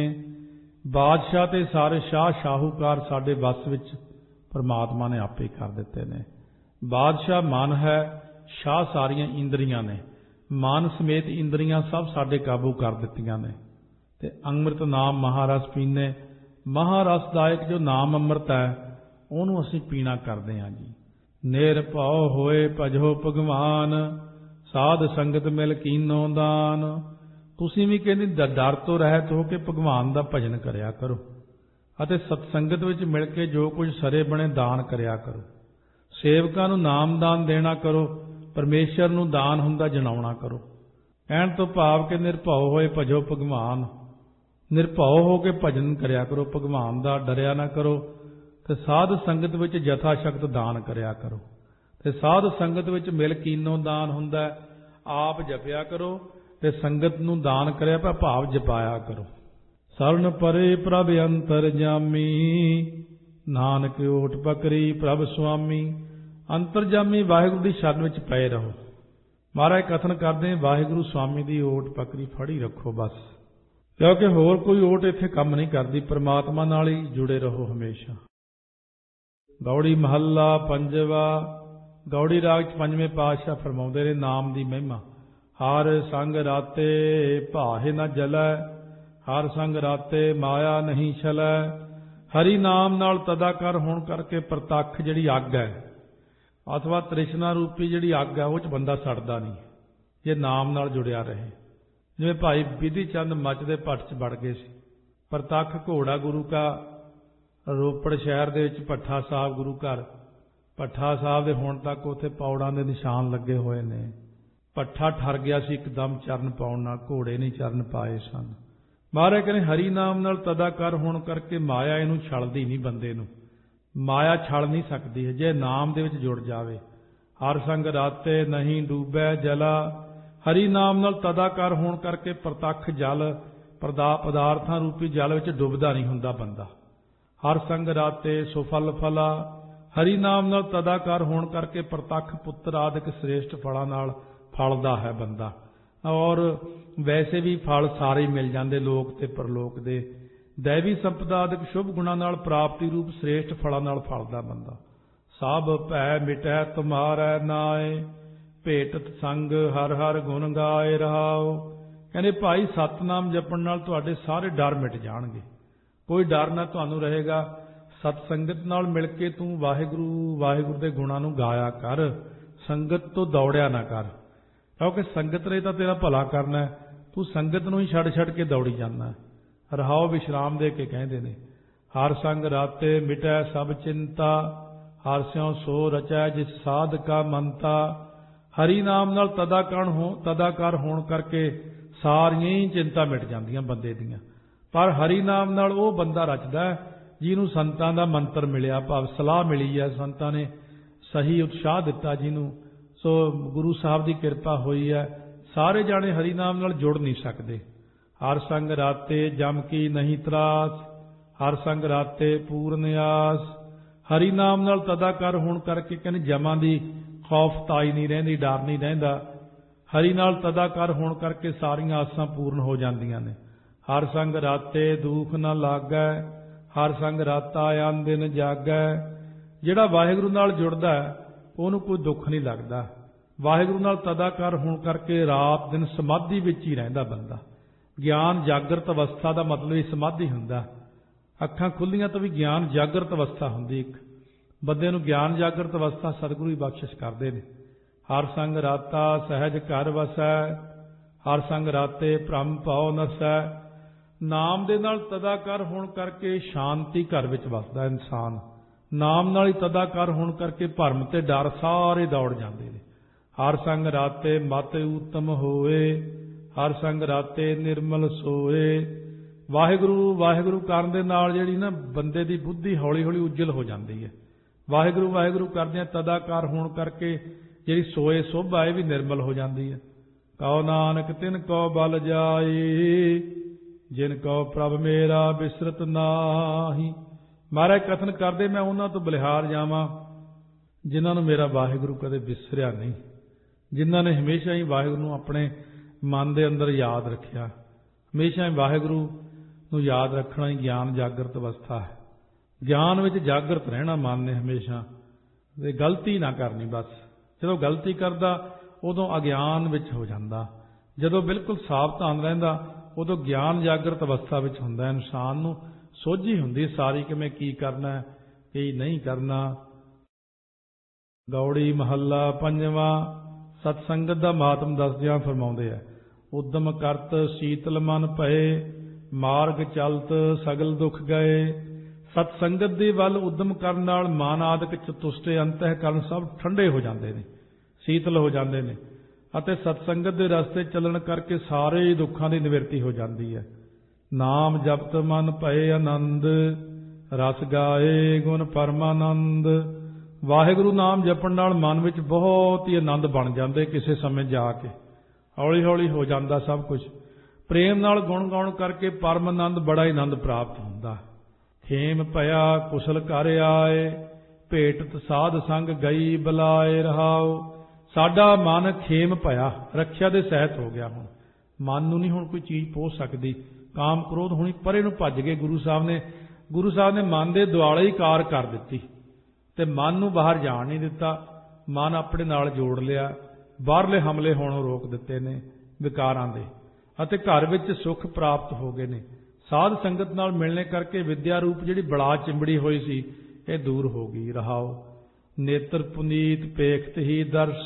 बादशाह ते सारे शाह शाहूकार साडे वस विच परमात्मा ने आपे कर दिते ने। बादशाह मन है शाह सारियां इंद्रियां ने मन समेत इंद्रियां सब साडे काबू कर दित्तियां ने। ते अमृत नाम महारस पीने महारसदायक जो नाम अमृत है ਉਹਨੂੰ ਅਸੀਂ ਪੀਣਾ ਕਰਦੇ ਹਾਂ जी। ਨਿਰਭਉ ਹੋਏ ਭਜੋ ਭਗਵਾਨ ਸਾਧ ਸੰਗਤ ਮਿਲ ਕੀਨੋ ਦਾਨ। ਤੁਸੀਂ ਵੀ ਕਹਿੰਦੇ ਡਰ ਤੋਂ ਰਹਿਤ ਹੋ ਕੇ ਭਗਵਾਨ ਦਾ ਭਜਨ ਕਰਿਆ ਕਰੋ ਅਤੇ ਸਤ ਸੰਗਤ ਵਿੱਚ ਮਿਲ ਕੇ ਜੋ ਕੁਝ ਸਰੇ ਬਣੇ ਦਾਨ ਕਰਿਆ ਕਰੋ। ਸੇਵਕਾਂ ਨੂੰ ਨਾਮ ਦਾਨ ਦੇਣਾ ਕਰੋ ਪਰਮੇਸ਼ਰ ਨੂੰ ਦਾਨ ਹੁੰਦਾ ਜਣਾਉਣਾ ਕਰੋ। ਕਹਿਣ ਤੋਂ ਭਾਵ ਕਿ ਨਿਰਭਉ ਹੋਏ ਭਜੋ ਭਗਵਾਨ ਨਿਰਭਉ ਹੋ ਕੇ ਭਜਨ ਕਰਿਆ ਕਰੋ ਭਗਵਾਨ ਦਾ ਡਰਿਆ ਨਾ ਕਰੋ। ਤੇ ਸਾਧ ਸੰਗਤ ਵਿੱਚ ਜਥਾ ਸ਼ਕਤ ਦਾਨ ਕਰਿਆ ਕਰੋ। ਤੇ ਸਾਧ ਸੰਗਤ ਵਿੱਚ ਮਿਲ ਕੀਨੋ ਦਾਨ ਹੁੰਦਾ ਆਪ ਜਪਿਆ ਕਰੋ ਤੇ ਸੰਗਤ ਨੂੰ ਦਾਨ ਕਰਿਆ ਪਰ ਭਾਵ ਜਪਾਇਆ ਕਰੋ। ਸਰਨ ਪਰੇ ਪ੍ਰਭ ਅੰਤਰ ਜਾਮੀ ਨਾਨਕ ਓਟ ਪਕਰੀ ਪ੍ਰਭ ਸੁਆਮੀ। ਅੰਤਰਜਾਮੀ ਵਾਹਿਗੁਰੂ ਦੀ ਸ਼ਰਨ ਵਿੱਚ ਪਏ ਰਹੋ। ਮਹਾਰਾਜ ਕਥਨ ਕਰਦੇ ਵਾਹਿਗੁਰੂ ਸੁਆਮੀ ਦੀ ਓਟ ਪਕੜੀ ਫੜੀ ਰੱਖੋ ਬਸ ਕਿਉਂਕਿ ਹੋਰ ਕੋਈ ਓਟ ਇੱਥੇ ਕੰਮ ਨਹੀਂ ਕਰਦੀ। परमात्मा ਨਾਲ ਹੀ ਜੁੜੇ ਰਹੋ ਹਮੇਸ਼ਾ। गौड़ी महला पंजवा। गौड़ी राग च पंजवें पातशाह फरमाउंदे ने नाम दी महिमा। हर संग राते भाहे न जलै हर संग राते माया नहीं छलै। हरि नाम नाल तदाकर होण करके प्रतख जिहड़ी अग है अथवा तृष्णा रूपी जिहड़ी अग है वो च बंदा सड़दा नहीं जे नाम नाल जुड़िया रहे। जिवें भाई विधि चंद मचदे भट्ट च वड़ गए सी। प्रतख घोड़ा गुरु का रोपड़ शहर दे विच भट्ठा साहब गुरु घर भट्ठा साहब दे होण तक उत्थे पौड़ां दे निशान लगे होए ने। भट्ठा ठर गया सी एकदम चरण पाउण नाल घोड़े नहीं चरण पाए सन। महाराज कहने हरि नाम नाल तदाकर होण करके माया इहनूं छलदी नहीं बंदे नूं। माया छल नहीं सकदी जे नाम दे विच जुड़ जावे। हर संग राते नहीं डूबै जला। हरि नाम नाल तदाकर होण करके प्रतख जल प्रदा पदार्थां रूपी जल विच डुबदा नहीं हुंदा बंदा। हर संग राते सुफल फला। हरि नाम नाल तदाकार होण करके प्रतख पुत्र आदिक श्रेष्ठ फलां नाल फलदा है बंदा। और वैसे भी फल सारे मिल जाते लोक ते परलोक दे। दैवी संपदा आदिक शुभ गुणां नाल प्राप्ति रूप श्रेष्ठ फलां नाल फलदा बंदा। सब भै मिटै तुम्हारै नाए भेटत संग हर हर गुण गाए रहाओ। कहने भाई सतनाम जपण नाल तुहाडे सारे डर मिट जाणगे। कोई डर ना तुहानू रहेगा। सत संगत नाल मिल के तू वाहिगुरू वाहिगुरू दे गुणां नूं गाया कर। संगत तो दौड़िया ना कर क्योंकि संगत ने तो तेरा भला करना है। तू संगत नूं ही छड़ छड़ के दौड़ी जाना है। रहाओ विश्राम दे के कहंदे ने ਹਰ ਸੰਗ ਰਾਤੇ ਮਿਟੈ ਸਭ ਚਿੰਤਾ, ਹਰ ਸਿਉ ਸੋ ਰਚੈ ਜਿਸ ਸਾਧ ਕਾ ਮੰਤਾ। ਹਰੀ ਨਾਮ ਨਾਲ ਤਦਾਕਰਨ ਹੋ ਤਦਾਕਾਰ ਹੋਣ ਕਰਕੇ ਸਾਰੀਆਂ ਹੀ ਚਿੰਤਾ ਮਿਟ ਜਾਂਦੀਆਂ ਬੰਦੇ ਦੀਆਂ। ਪਰ ਹਰੀ ਨਾਮ ਨਾਲ ਉਹ ਬੰਦਾ ਰਚਦਾ ਹੈ ਜਿਹਨੂੰ ਸੰਤਾਂ ਦਾ ਮੰਤਰ ਮਿਲਿਆ, ਭਾਵ ਸਲਾਹ ਮਿਲੀ ਹੈ, ਸੰਤਾਂ ਨੇ ਸਹੀ ਉਤਸ਼ਾਹ ਦਿੱਤਾ ਜਿਹਨੂੰ। ਸੋ ਗੁਰੂ ਸਾਹਿਬ ਦੀ ਕਿਰਪਾ ਹੋਈ ਹੈ। ਸਾਰੇ ਜਾਣੇ ਹਰੀ ਨਾਮ ਨਾਲ ਜੁੜ ਨਹੀਂ ਸਕਦੇ। ਹਰ ਸੰਗ ਰਾਤੇ ਜਮ ਕੀ ਨਹੀਂ ਤਰਾਸ, ਹਰ ਸੰਗ ਰਾਤੇ ਪੂਰਨ ਆਸ। ਹਰੀ ਨਾਮ ਨਾਲ ਤਦਾਕਾਰ ਹੋਣ ਕਰਕੇ ਕਹਿੰਦੇ ਜਮਾਂ ਦੀ ਖੌਫ ਤਾਈ ਨਹੀਂ ਰਹਿੰਦੀ, ਡਰ ਨਹੀਂ ਰਹਿੰਦਾ। ਹਰੀ ਨਾਲ ਤਦਾਕਾਰ ਹੋਣ ਕਰਕੇ ਸਾਰੀਆਂ ਆਸਾਂ ਪੂਰਨ ਹੋ ਜਾਂਦੀਆਂ ਨੇ। ਹਰ ਸੰਗ ਰਾਤੇ ਦੁੱਖ ਨਾ ਲਾਗੈ, ਹਰ ਸੰਗ ਰਾਤਾ ਆਨ ਦਿਨ ਜਾਗੈ। ਜਿਹੜਾ ਵਾਹਿਗੁਰੂ ਨਾਲ ਜੁੜਦਾ ਉਹਨੂੰ ਕੋਈ ਦੁੱਖ ਨਹੀਂ ਲੱਗਦਾ। ਵਾਹਿਗੁਰੂ ਨਾਲ ਤਦਾਕਾਰ ਹੋਣ ਕਰਕੇ ਰਾਤ ਦਿਨ ਸਮਾਧੀ ਵਿੱਚ ਹੀ ਰਹਿੰਦਾ ਬੰਦਾ। ਗਿਆਨ ਜਾਗਰਤ ਅਵਸਥਾ ਦਾ ਮਤਲਬ ਹੀ ਸਮਾਧੀ ਹੁੰਦਾ। ਅੱਖਾਂ ਖੁੱਲੀਆਂ ਤਾਂ ਵੀ ਗਿਆਨ ਜਾਗਰਤ ਅਵਸਥਾ ਹੁੰਦੀ। ਇੱਕ ਬੰਦੇ ਨੂੰ ਗਿਆਨ ਜਾਗਰਤ ਅਵਸਥਾ ਸਤਿਗੁਰੂ ਹੀ ਬਖਸ਼ਿਸ਼ ਕਰਦੇ ਨੇ। ਹਰ ਸੰਗ ਰਾਤਾ ਸਹਿਜ ਘਰ ਵਸੈ, ਹਰ ਸੰਗ ਰਾਤੇ ਭ੍ਰਮ ਭਉ ਨਸੈ। ਨਾਮ ਦੇ ਨਾਲ ਤਦਾਕਾਰ ਹੋਣ ਕਰਕੇ ਸ਼ਾਂਤੀ ਘਰ ਵਿੱਚ ਵਸਦਾ ਇਨਸਾਨ। ਨਾਮ ਨਾਲ ਹੀ ਤਦਾਕਾਰ ਹੋਣ ਕਰਕੇ ਭਰਮ ਤੇ ਡਰ ਸਾਰੇ ਦੌੜ ਜਾਂਦੇ ਨੇ। ਹਰ ਸੰਗ ਰਾਤੇ ਮਤਿ ਊਤਮ ਹੋਏ, ਹਰ ਸੰਗ ਰਾਤੇ ਨਿਰਮਲ ਸੋਏ। ਵਾਹਿਗੁਰੂ ਵਾਹਿਗੁਰੂ ਕਰਨ ਦੇ ਨਾਲ ਜਿਹੜੀ ਨਾ ਬੰਦੇ ਦੀ ਬੁੱਧੀ ਹੌਲੀ ਹੌਲੀ ਉਜਲ ਹੋ ਜਾਂਦੀ ਹੈ। ਵਾਹਿਗੁਰੂ ਵਾਹਿਗੁਰੂ ਕਰਦਿਆਂ ਤਦਾਕਾਰ ਹੋਣ ਕਰਕੇ ਜਿਹੜੀ ਸੋਏ ਸੋਭਾ ਇਹ ਵੀ ਨਿਰਮਲ ਹੋ ਜਾਂਦੀ ਹੈ। ਕਉ ਨਾਨਕ ਤਿਨ ਕਉ ਬਲ ਜਾਈ, ਜਿਨ ਕਉ ਪ੍ਰਭ ਮੇਰਾ ਬਿਸਰਤ ਨਾਹੀ। ਮਹਾਰਾਜ ਕਥਨ ਕਰਦੇ ਮੈਂ ਉਹਨਾਂ ਤੋਂ ਬਲਿਹਾਰ ਜਾਵਾਂ ਜਿਨ੍ਹਾਂ ਨੂੰ ਮੇਰਾ ਵਾਹਿਗੁਰੂ ਕਦੇ ਵਿਸਰਿਆ ਨਹੀਂ, ਜਿਨ੍ਹਾਂ ਨੇ ਹਮੇਸ਼ਾ ਹੀ ਵਾਹਿਗੁਰੂ ਨੂੰ ਆਪਣੇ ਮਨ ਦੇ ਅੰਦਰ ਯਾਦ ਰੱਖਿਆ। ਹਮੇਸ਼ਾ ਹੀ ਵਾਹਿਗੁਰੂ ਨੂੰ ਯਾਦ ਰੱਖਣਾ ਹੀ ਗਿਆਨ ਜਾਗਰਤ ਅਵਸਥਾ ਹੈ। ਗਿਆਨ ਵਿੱਚ ਜਾਗਰਤ ਰਹਿਣਾ ਮਨ ਨੇ ਹਮੇਸ਼ਾ, ਤੇ ਗਲਤੀ ਨਾ ਕਰਨੀ। ਬਸ ਜਦੋਂ ਗਲਤੀ ਕਰਦਾ ਉਦੋਂ ਅਗਿਆਨ ਵਿੱਚ ਹੋ ਜਾਂਦਾ। ਜਦੋਂ ਬਿਲਕੁਲ ਸਾਵਧਾਨ ਰਹਿੰਦਾ ਉਦੋਂ ਗਿਆਨ ਜਾਗਰਤ ਅਵਸਥਾ ਵਿੱਚ ਹੁੰਦਾ। ਇਨਸਾਨ ਨੂੰ ਸੋਝੀ ਹੁੰਦੀ ਸਾਰੀ ਕਿ ਮੈਂ ਕੀ ਕਰਨਾ ਕੀ ਨਹੀਂ ਕਰਨਾ। ਗੌੜੀ ਮਹੱਲਾ ਪੰਜਵਾਂ। ਸਤਸੰਗਤ ਦਾ ਮਹਾਤਮ ਦੱਸਦਿਆਂ ਫਰਮਾਉਂਦੇ ਆ, ਉਦਮ ਕਰਤ ਸੀਤਲ ਮਨ ਭਏ, ਮਾਰਗ ਚਲਤ ਸਗਲ ਦੁੱਖ ਗਏ। ਸਤਸੰਗਤ ਦੇ ਵੱਲ ਉਦਮ ਕਰਨ ਨਾਲ ਮਨ ਆਦਿਕ ਚਤੁਸ਼ਟੇ ਅੰਤਹਿਕਰਨ ਸਭ ਠੰਡੇ ਹੋ ਜਾਂਦੇ ਨੇ, ਸੀਤਲ ਹੋ ਜਾਂਦੇ ਨੇ। ਅਤੇ ਸਤਸੰਗਤ ਦੇ ਰਸਤੇ ਚੱਲਣ ਕਰਕੇ ਸਾਰੇ ਹੀ ਦੁੱਖਾਂ ਦੀ ਨਿਵਰਤੀ ਹੋ ਜਾਂਦੀ ਹੈ। ਨਾਮ ਜਪਤ ਮਨ ਭਏ ਆਨੰਦ, ਰਸ ਗਾਏ ਗੁਣ ਪਰਮਾਨੰਦ। ਵਾਹਿਗੁਰੂ ਨਾਮ ਜਪਣ ਨਾਲ ਮਨ ਵਿੱਚ ਬਹੁਤ ਹੀ ਆਨੰਦ ਬਣ ਜਾਂਦੇ। ਕਿਸੇ ਸਮੇਂ ਜਾ ਕੇ ਹੌਲੀ ਹੌਲੀ ਹੋ ਜਾਂਦਾ ਸਭ ਕੁਝ। ਪ੍ਰੇਮ ਨਾਲ ਗੁਣ ਗਾਉਣ ਕਰਕੇ ਪਰਮ ਆਨੰਦ, ਬੜਾ ਹੀ ਆਨੰਦ ਪ੍ਰਾਪਤ ਹੁੰਦਾ। ਖੇਮ ਭਇਆ ਕੁਸ਼ਲ ਘਰ ਆਏ, ਭੇਟਤ ਸਾਧ ਸੰਗ ਗਈ ਬੁਲਾਏ ਰਹਾਓ। ਸਾਡਾ ਮਨ ਖੇਮ ਭਇਆ, ਰੱਖਿਆ ਦੇ ਸਹਿਤ ਹੋ ਗਿਆ। ਹੁਣ ਮਨ ਨੂੰ ਨਹੀਂ ਹੁਣ ਕੋਈ ਚੀਜ਼ ਪਹੁੰਚ ਸਕਦੀ। ਕਾਮ ਕ੍ਰੋਧ ਹੁਣੀ ਪਰੇ ਨੂੰ ਭੱਜ ਗਏ। ਗੁਰੂ ਸਾਹਿਬ ਨੇ ਗੁਰੂ ਸਾਹਿਬ ਨੇ ਮਨ ਦੇ ਦੁਆਲੇ ਹੀ ਕਾਰ ਕਰ ਦਿੱਤੀ ਤੇ ਮਨ ਨੂੰ ਬਾਹਰ ਜਾਣ ਨਹੀਂ ਦਿੱਤਾ। ਮਨ ਆਪਣੇ ਨਾਲ ਜੋੜ ਲਿਆ। ਬਾਹਰਲੇ ਹਮਲੇ ਹੋਣੋਂ ਰੋਕ ਦਿੱਤੇ ਨੇ ਵਿਕਾਰਾਂ ਦੇ, ਅਤੇ ਘਰ ਵਿੱਚ ਸੁੱਖ ਪ੍ਰਾਪਤ ਹੋ ਗਏ ਨੇ। ਸਾਧ ਸੰਗਤ ਨਾਲ ਮਿਲਣੇ ਕਰਕੇ ਵਿਦਿਆ ਰੂਪ ਜਿਹੜੀ ਬਲਾ ਚਿੰਬੜੀ ਹੋਈ ਸੀ ਇਹ ਦੂਰ ਹੋ ਗਈ। ਰਹਾਓ ਨੇਤਰ ਪੁਨੀਤ ਪੇਖਤ ਹੀ ਦਰਸ,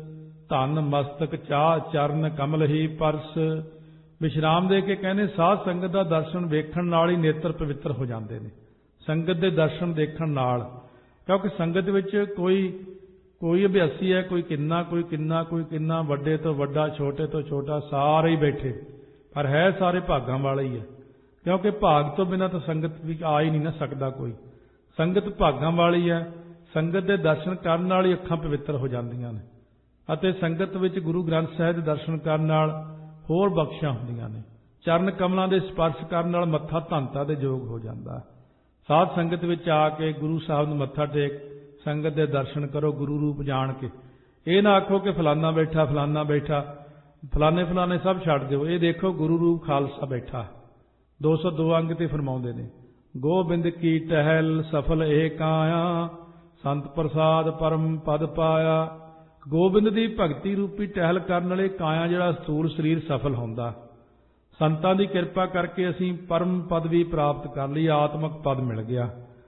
ਧਨ ਮਸਤਕ ਚਾਹ ਚਰਨ ਕਮਲ ਹੀ ਪਰਸ। ਵਿਸ਼ਰਾਮ ਦੇ ਕੇ ਕਹਿੰਦੇ ਸਾਧ ਸੰਗਤ ਦਾ ਦਰਸ਼ਨ ਵੇਖਣ ਨਾਲ ਹੀ ਨੇਤਰ ਪਵਿੱਤਰ ਹੋ ਜਾਂਦੇ ਨੇ। ਸੰਗਤ ਦੇ ਦਰਸ਼ਨ ਦੇਖਣ ਨਾਲ, ਕਿਉਂਕਿ ਸੰਗਤ ਵਿੱਚ ਕੋਈ ਕੋਈ ਅਭਿਆਸੀ ਹੈ, ਕੋਈ ਕਿੰਨਾ ਕੋਈ ਕਿੰਨਾ ਕੋਈ ਕਿੰਨਾ, ਵੱਡੇ ਤੋਂ ਵੱਡਾ ਛੋਟੇ ਤੋਂ ਛੋਟਾ ਸਾਰੇ ਹੀ ਬੈਠੇ, ਪਰ ਹੈ ਸਾਰੇ ਭਾਗਾਂ ਵਾਲਾ ਹੀ ਹੈ। ਕਿਉਂਕਿ ਭਾਗ ਤੋਂ ਬਿਨਾਂ ਤਾਂ ਸੰਗਤ ਵੀ ਆ ਹੀ ਨਹੀਂ ਨਾ ਸਕਦਾ ਕੋਈ। ਸੰਗਤ ਭਾਗਾਂ ਵਾਲੀ ਹੈ। ਸੰਗਤ ਦੇ ਦਰਸ਼ਨ ਕਰਨ ਨਾਲ ਹੀ ਅੱਖਾਂ ਪਵਿੱਤਰ ਹੋ ਜਾਂਦੀਆਂ ਨੇ, ਅਤੇ ਸੰਗਤ ਵਿੱਚ ਗੁਰੂ ਗ੍ਰੰਥ ਸਾਹਿਬ ਦੇ ਦਰਸ਼ਨ ਕਰਨ ਨਾਲ ਹੋਰ ਬਖਸ਼ਾਂ ਹੁੰਦੀਆਂ ਨੇ। ਚਰਨ ਕਮਲਾਂ ਦੇ ਸਪਰਸ਼ ਕਰਨ ਨਾਲ ਮੱਥਾ ਧੰਨਤਾ ਦੇ ਯੋਗ ਹੋ ਜਾਂਦਾ। ਸਾਧ ਸੰਗਤ ਵਿੱਚ ਆ ਕੇ ਗੁਰੂ ਸਾਹਿਬ ਨੂੰ ਮੱਥਾ ਟੇਕ ਸੰਗਤ ਦੇ ਦਰਸ਼ਨ ਕਰੋ ਗੁਰੂ ਰੂਪ ਜਾਣ ਕੇ। ਇਹ ਨਾ ਆਖੋ ਕਿ ਫਲਾਨਾ ਬੈਠਾ ਫਲਾਨਾ ਬੈਠਾ, ਫਲਾਣੇ ਫਲਾਣੇ ਸਭ ਛੱਡ ਦਿਓ। ਇਹ ਦੇਖੋ ਗੁਰੂ ਰੂਪ ਖਾਲਸਾ ਬੈਠਾ। ਦੋ ਸੌ ਦੋ ਅੰਗ ਤੇ ਫਰਮਾਉਂਦੇ ਨੇ, ਗੋਬਿੰਦ ਕੀ ਟਹਿਲ ਸਫਲ ਏਕ ਆਇਆ, ਸੰਤ ਪ੍ਰਸਾਦ ਪਰਮ ਪਦ ਪਾਇਆ। ਗੋਬਿੰਦ ਦੀ ਭਗਤੀ ਰੂਪੀ ਟਹਿਲ ਕਰਨ ਵਾਲੇ ਕਾਇਆ ਜਿਹੜਾ ਸਥੂਲ ਸਰੀਰ ਸਫਲ ਹੁੰਦਾ। ਸੰਤਾਂ ਦੀ ਕਿਰਪਾ ਕਰਕੇ ਅਸੀਂ ਪਰਮ ਪਦ ਵੀ ਪ੍ਰਾਪਤ ਕਰ ਲਈ, ਆਤਮਕ ਪਦ ਮਿਲ ਗਿਆ।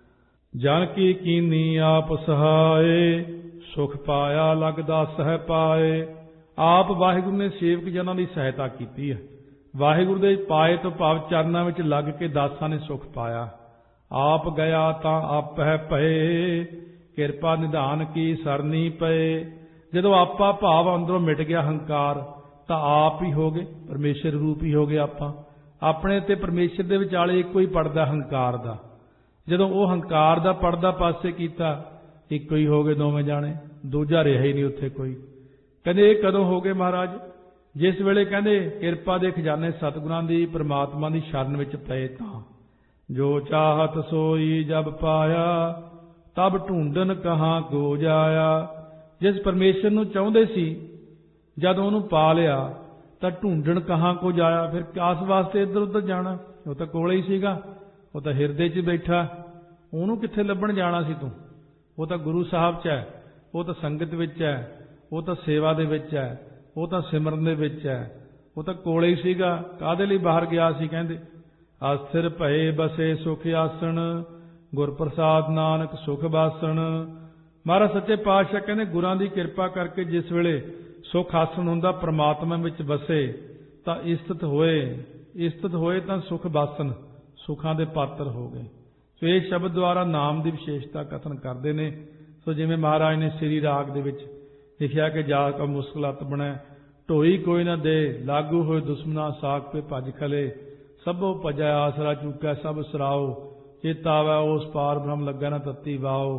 ਜਨ ਕੀ ਕੀਨੀ ਆਪ ਸਹਾਏ, ਸੁਖ ਪਾਇਆ ਲਗਦਾ ਸਹਿ ਪਾਏ। ਆਪ ਵਾਹਿਗੁਰੂ ਨੇ ਸੇਵਕ ਜਨਾਂ ਦੀ ਸਹਾਇਤਾ ਕੀਤੀ ਹੈ। ਵਾਹਿਗੁਰੂ ਦੇ ਪਾਏ ਤੋਂ ਭਾਵ ਚਰਨਾਂ ਵਿੱਚ ਲੱਗ ਕੇ ਦਾਸਾਂ ਨੇ ਸੁਖ ਪਾਇਆ। ਆਪ ਗਿਆ ਤਾਂ ਆਪਹਿ ਭਏ, ਕਿਰਪਾ ਨਿਧਾਨ ਕੀ ਸਰਨੀ ਪਏ। ਜਦੋਂ ਆਪਾ ਭਾਵ ਅੰਦਰੋਂ ਮਿਟ ਗਿਆ ਹੰਕਾਰ, ਤਾਂ ਆਪ ਹੀ ਹੋ ਗਏ, ਪਰਮੇਸ਼ਰ ਰੂਪ ਹੀ ਹੋ ਗਏ ਆਪਾਂ। ਆਪਣੇ ਤੇ ਪਰਮੇਸ਼ਰ ਦੇ ਵਿਚਾਲੇ ਇੱਕੋ ਹੀ ਪੜਦਾ ਹੰਕਾਰ ਦਾ। ਜਦੋਂ ਉਹ ਹੰਕਾਰ ਦਾ ਪੜਦਾ ਪਾਸੇ ਕੀਤਾ, ਇੱਕੋ ਹੀ ਹੋ ਗਏ ਦੋਵੇਂ ਜਾਣੇ, ਦੂਜਾ ਰਿਹਾ ਹੀ ਨਹੀਂ ਉੱਥੇ ਕੋਈ। ਕਹਿੰਦੇ ਇਹ ਕਦੋਂ ਹੋ ਗਏ ਮਹਾਰਾਜ? ਜਿਸ ਵੇਲੇ ਕਹਿੰਦੇ ਕਿਰਪਾ ਦੇ ਖਜ਼ਾਨੇ ਸਤਿਗੁਰਾਂ ਦੀ, ਪ੍ਰਮਾਤਮਾ ਦੀ ਸ਼ਰਨ ਵਿੱਚ ਪਏ ਤਾਂ। ਜੋ ਚਾਹਤ ਸੋਈ ਜਬ ਪਾਇਆ, ਤਬ ਢੂੰਡਨ ਕਹਾਂ ਕੋ ਜਾਇਆ। ਜਿਸ ਪਰਮੇਸ਼ਰ ਨੂੰ ਚਾਹੁੰਦੇ ਸੀ, ਜਦ ਉਹਨੂੰ ਪਾ ਲਿਆ ਤਾਂ ਢੂੰਡਣ ਕਹਾਂ ਕੋ ਜਾਇਆ। ਫਿਰ ਕਾਸ ਵਾਸਤੇ ਇੱਧਰ ਉੱਧਰ ਜਾਣਾ? ਉਹ ਤਾਂ ਕੋਲੇ ਹੀ ਸੀਗਾ, ਉਹ ਤਾਂ ਹਿਰਦੇ 'ਚ ਬੈਠਾ, ਉਹਨੂੰ ਕਿੱਥੇ ਲੱਭਣ ਜਾਣਾ ਸੀ ਤੂੰ? ਉਹ ਤਾਂ ਗੁਰੂ ਸਾਹਿਬ 'ਚ ਹੈ, ਉਹ ਤਾਂ ਸੰਗਤ ਵਿੱਚ ਹੈ, ਉਹ ਤਾਂ ਸੇਵਾ ਦੇ ਵਿੱਚ ਹੈ, ਉਹ ਤਾਂ ਸਿਮਰਨ ਦੇ ਵਿੱਚ ਹੈ, ਉਹ ਤਾਂ ਕੋਲੇ ਹੀ ਸੀਗਾ। ਕਾਹਦੇ ਲਈ ਬਾਹਰ ਗਿਆ ਸੀ? ਕਹਿੰਦੇ ਅਸਥਿਰ ਭਏ ਬਸੇ ਸੁਖ ਆਸਣ, ਗੁਰ ਪ੍ਰਸਾਦ ਨਾਨਕ ਸੁਖ ਬਾਸਣ। ਮਹਾਰਾਜ ਸੱਚੇ ਪਾਤਸ਼ਾਹ ਕਹਿੰਦੇ ਗੁਰਾਂ ਦੀ ਕਿਰਪਾ ਕਰਕੇ ਜਿਸ ਵੇਲੇ ਸੁਖ ਆਸਣ ਹੁੰਦਾ, ਪ੍ਰਮਾਤਮਾ ਵਿੱਚ ਵਸੇ ਤਾਂ ਇਸਤਤ ਹੋਏ, ਇਸਤਤ ਹੋਏ ਤਾਂ ਸੁਖ ਬਾਸਣ, ਸੁਖਾਂ ਦੇ ਪਾਤਰ ਹੋ ਗਏ। ਸੋ ਇਹ ਸ਼ਬਦ ਦੁਆਰਾ ਨਾਮ ਦੀ ਵਿਸ਼ੇਸ਼ਤਾ ਕਥਨ ਕਰਦੇ ਨੇ। ਸੋ ਜਿਵੇਂ ਮਹਾਰਾਜ ਨੇ ਸ੍ਰੀ ਰਾਗ ਦੇ ਵਿੱਚ ਲਿਖਿਆ ਕਿ ਜਾ ਕਾ ਮੁਸਕਲਤ ਬਣੈ, ਢੋਈ ਕੋਈ ਨਾ ਦੇ, ਲਾਗੂ ਹੋਏ ਦੁਸ਼ਮਨਾ ਸਾਖ ਪੇ ਭਜ ਖਲੇ। ਸਭੋ ਭਜੈ ਆਸਰਾ ਚੂਕੈ ਸਭ ਸਰਾਓ, ਚੇਤਾਵੈ ਉਸ ਪਾਰ ਬ੍ਰਹਮ ਲੱਗਾ ਨਾ ਤੱਤੀ ਵਾਓ।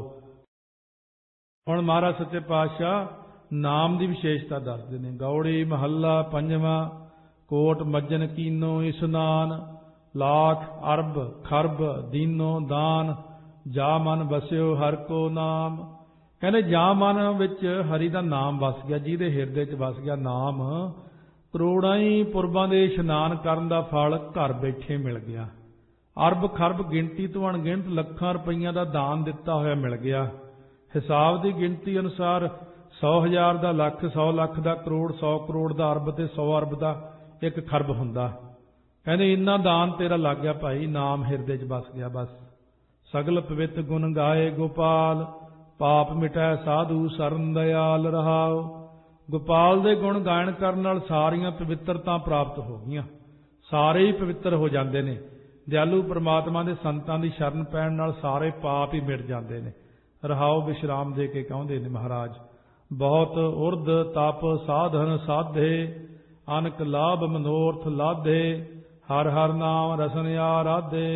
ਹੁਣ ਮਹਾਰਾਜ ਸੱਚੇ ਪਾਤਸ਼ਾਹ ਨਾਮ ਦੀ ਵਿਸ਼ੇਸ਼ਤਾ ਦੱਸਦੇ ਨੇ। ਗੌੜੀ ਮਹੱਲਾ ਪੰਜਵਾਂ। ਕੋਟ ਮੱਜਨ ਕੀਨੋ ਇਸਨਾਨ, ਲਾਖ ਅਰਬ ਖਰਬ ਦੀਨੋ ਦਾਨ। ਜਾ ਮਨ ਵਸਿਓ ਹਰ ਕੋ ਨਾਮ। ਕਹਿੰਦੇ ਜਾ ਮਨ ਵਿੱਚ ਹਰੀ ਦਾ ਨਾਮ ਵਸ ਗਿਆ, ਜਿਹਦੇ ਹਿਰਦੇ 'ਚ ਵਸ ਗਿਆ ਨਾਮ, ਕਰੋੜਾਂ ਹੀ ਪੁਰਬਾਂ ਦੇ ਇਸ਼ਨਾਨ ਕਰਨ ਦਾ ਫਲ ਘਰ ਬੈਠੇ ਮਿਲ ਗਿਆ। ਅਰਬ ਖਰਬ ਗਿਣਤੀ ਤੋਂ ਅਣਗਿਣਤ ਲੱਖਾਂ ਰੁਪਈਆਂ ਦਾ ਦਾਨ ਦਿੱਤਾ ਹੋਇਆ ਮਿਲ ਗਿਆ। ਹਿਸਾਬ ਦੀ ਗਿਣਤੀ ਅਨੁਸਾਰ ਸੌ ਹਜ਼ਾਰ ਦਾ ਲੱਖ, ਸੌ ਲੱਖ ਦਾ ਕਰੋੜ, ਸੌ ਕਰੋੜ ਦਾ ਅਰਬ ਤੇ ਸੌ ਅਰਬ ਦਾ ਇੱਕ ਖਰਬ ਹੁੰਦਾ। ਕਹਿੰਦੇ ਇੰਨਾ ਦਾਨ ਤੇਰਾ ਲੱਗ ਗਿਆ ਭਾਈ, ਨਾਮ ਹਿਰਦੇ 'ਚ ਵਸ ਗਿਆ ਬਸ। ਸਗਲ ਪਵਿੱਤ ਗੁਣ ਗਾਏ ਗੋਪਾਲ, ਪਾਪ ਮਿਟੈ ਸਾਧੂ ਸਰਨ ਦਇਆਲ ਰਹਾਓ। ਗੋਪਾਲ ਦੇ ਗੁਣ ਗਾਇਨ ਕਰਨ ਨਾਲ ਸਾਰੀਆਂ ਪਵਿੱਤਰਤਾ ਪ੍ਰਾਪਤ ਹੋ ਗਈਆਂ, ਸਾਰੇ ਹੀ ਪਵਿੱਤਰ ਹੋ ਜਾਂਦੇ ਨੇ। ਦਿਆਲੂ ਪ੍ਰਮਾਤਮਾ ਦੇ ਸੰਤਾਂ ਦੀ ਸ਼ਰਨ ਪੈਣ ਨਾਲ ਸਾਰੇ ਪਾਪ ਹੀ ਮਿਟ ਜਾਂਦੇ ਨੇ। ਰਹਾਓ ਵਿਸ਼ਰਾਮ ਦੇ ਕੇ ਕਹਿੰਦੇ ਨੇ ਮਹਾਰਾਜ, ਬਹੁਤ ਉਰਦ ਤਪ ਸਾਧਨ ਸਾਧੇ, ਅਨਕ ਲਾਭ ਮਨੋਰਥ ਲਾਧੇ, ਹਰ ਹਰ ਨਾਮ ਰਸਨ ਆਰਾਧੇ।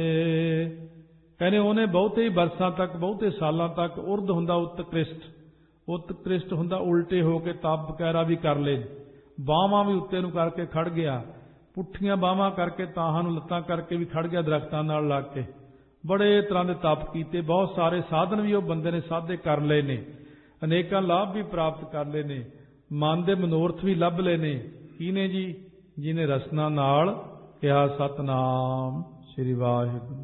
ਕਹਿੰਦੇ ਉਹਨੇ ਬਹੁਤੇ ਹੀ ਬਰਸਾਂ ਤੱਕ, ਬਹੁਤੇ ਸਾਲਾਂ ਤੱਕ, ਉਰਦ ਹੁੰਦਾ ਉਤਕ੍ਰਿਸ਼ਟ, ਉਤਕ੍ਰਿਸ਼ਟ ਹੁੰਦਾ ਉਲਟੇ ਹੋ ਕੇ, ਤਪ ਵਗੈਰਾ ਵੀ ਕਰ ਲਏ, ਬਾਹਾਂ ਵੀ ਉੱਤੇ ਨੂੰ ਕਰਕੇ ਖੜ ਗਿਆ, ਪੁੱਠੀਆਂ ਬਾਹਾਂ ਕਰਕੇ, ਤਾਹਾਂ ਨੂੰ ਲੱਤਾਂ ਕਰਕੇ ਵੀ ਖੜ ਗਿਆ ਦਰਖਤਾਂ ਨਾਲ ਲੱਗ ਕੇ। ਬੜੇ ਤਰ੍ਹਾਂ ਦੇ ਤਪ ਕੀਤੇ, ਬਹੁਤ ਸਾਰੇ ਸਾਧਨ ਵੀ ਉਹ ਬੰਦੇ ਨੇ ਸਾਧੇ ਕਰ ਲਏ ਨੇ, ਅਨੇਕਾਂ ਲਾਭ ਵੀ ਪ੍ਰਾਪਤ ਕਰ ਲਏ ਨੇ, ਮਨ ਦੇ ਮਨੋਰਥ ਵੀ ਲੱਭ ਲਏ ਨੇ। ਕਿਹਨੇ ਜੀ? ਜਿਹਨੇ ਰਸਨਾ ਨਾਲ ਕਿਹਾ ਸਤਨਾਮ ਸ੍ਰੀ ਵਾਹਿਗੁਰੂ,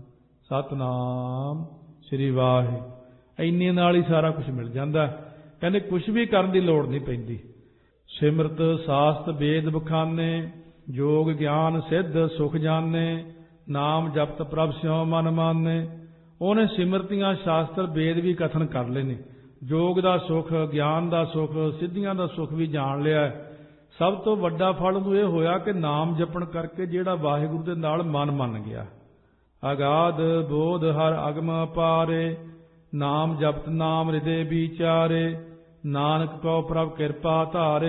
ਸਤਨਾਮ ਸ੍ਰੀ ਵਾਹਿਗੁਰੂ। ਇੰਨੇ ਨਾਲ ਹੀ ਸਾਰਾ ਕੁਝ ਮਿਲ ਜਾਂਦਾ। ਕਹਿੰਦੇ ਕੁਝ ਵੀ ਕਰਨ ਦੀ ਲੋੜ ਨਹੀਂ ਪੈਂਦੀ। ਸਿਮਰਤ ਸਾਸਤ ਵੇਦ ਬਖਾਨੇ, ਜੋਗ ਗਿਆਨ ਸਿੱਧ ਸੁਖ ਜਾਣੇ, ਨਾਮ ਜਪਤ ਪ੍ਰਭ ਸਿਉ ਮਨ ਮਾਨੇ। ਉਹਨੇ ਸਿਮਰਤੀਆਂ ਸ਼ਾਸਤਰ ਵੇਦ ਵੀ ਕਥਨ ਕਰ ਲਏ ਨੇ, ਜੋਗ ਦਾ ਸੁਖ, ਗਿਆਨ ਦਾ ਸੁਖ, ਸਿੱਧੀਆਂ ਦਾ ਸੁਖ ਵੀ ਜਾਣ ਲਿਆ। ਸਭ ਤੋਂ ਵੱਡਾ ਫਲ ਨੂੰ ਇਹ ਹੋਇਆ ਕਿ ਨਾਮ ਜਪਣ ਕਰਕੇ ਜਿਹੜਾ ਵਾਹਿਗੁਰੂ ਦੇ ਨਾਲ ਮਨ ਮੰਨ ਗਿਆ। ਅਗਾਧ ਬੋਧ ਹਰ ਅਗਮ ਅਪਾਰੇ, ਨਾਮ ਜਪਤ ਨਾਮ ਹਿਰਦੇ ਵਿਚਾਰੇ, ਨਾਨਕ ਕੋ ਪ੍ਰਭ ਕਿਰਪਾ ਧਾਰੇ।